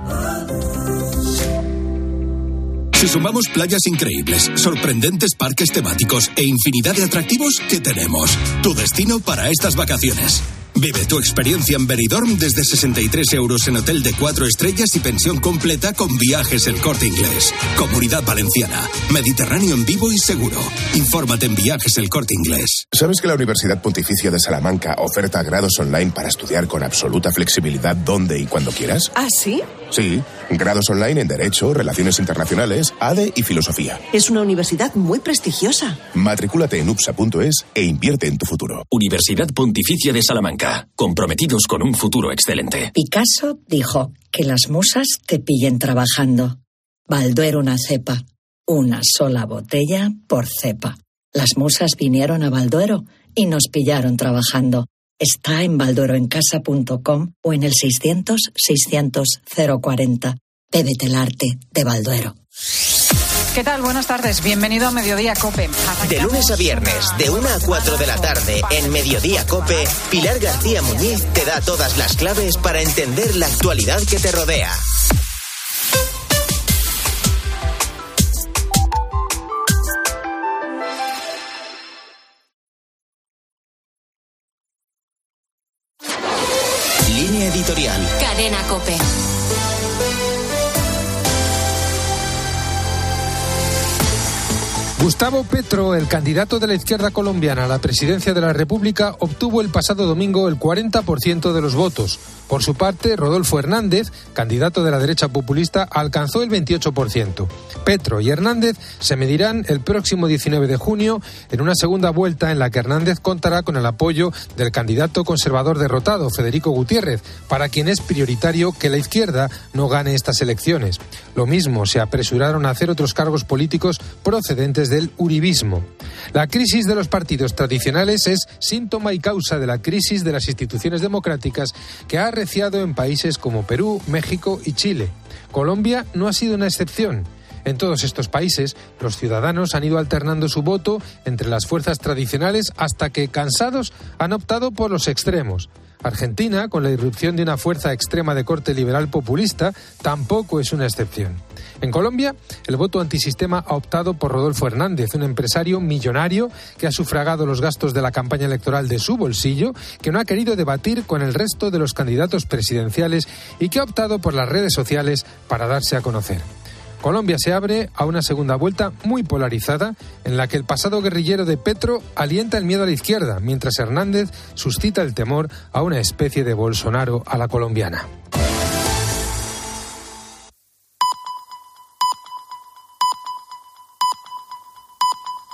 Si sumamos playas increíbles, sorprendentes parques temáticos e infinidad de atractivos, ¿qué tenemos? Tu destino para estas vacaciones. Vive tu experiencia en Benidorm desde 63 euros en hotel de 4 estrellas y pensión completa con Viajes El Corte Inglés. Comunidad Valenciana. Mediterráneo en vivo y seguro. Infórmate en Viajes El Corte Inglés. ¿Sabes que la Universidad Pontificia de Salamanca oferta grados online para estudiar con absoluta flexibilidad donde y cuando quieras? ¿Ah, sí? Sí, grados online en Derecho, Relaciones Internacionales, ADE y Filosofía. Es una universidad muy prestigiosa. Matrículate en upsa.es e invierte en tu futuro. Universidad Pontificia de Salamanca. Comprometidos con un futuro excelente. Picasso dijo que las musas te pillen trabajando. Balduero una cepa. Una sola botella por cepa. Las musas vinieron a Balduero y nos pillaron trabajando. Está en baldueroencasa.com o en el 600-600-040. Bébete el arte de Balduero. ¿Qué tal? Buenas tardes. Bienvenido a Mediodía COPE. De lunes a viernes, de 1 a 4 de la tarde, en Mediodía COPE, Pilar García Muñiz te da todas las claves para entender la actualidad que te rodea. Línea editorial. Cadena COPE. Gustavo Petro, el candidato de la izquierda colombiana a la presidencia de la República, obtuvo el pasado domingo el 40% de los votos. Por su parte, Rodolfo Hernández, candidato de la derecha populista, alcanzó el 28%. Petro y Hernández se medirán el próximo 19 de junio en una segunda vuelta en la que Hernández contará con el apoyo del candidato conservador derrotado, Federico Gutiérrez, para quien es prioritario que la izquierda no gane estas elecciones. Lo mismo se apresuraron a hacer otros cargos políticos procedentes del uribismo. La crisis de los partidos tradicionales es síntoma y causa de la crisis de las instituciones democráticas que ha arreciado en países como Perú, México y Chile. Colombia no ha sido una excepción. En todos estos países, los ciudadanos han ido alternando su voto entre las fuerzas tradicionales hasta que, cansados, han optado por los extremos. Argentina, con la irrupción de una fuerza extrema de corte liberal populista, tampoco es una excepción. En Colombia, el voto antisistema ha optado por Rodolfo Hernández, un empresario millonario que ha sufragado los gastos de la campaña electoral de su bolsillo, que no ha querido debatir con el resto de los candidatos presidenciales y que ha optado por las redes sociales para darse a conocer. Colombia se abre a una segunda vuelta muy polarizada en la que el pasado guerrillero de Petro alienta el miedo a la izquierda, mientras Hernández suscita el temor a una especie de Bolsonaro a la colombiana.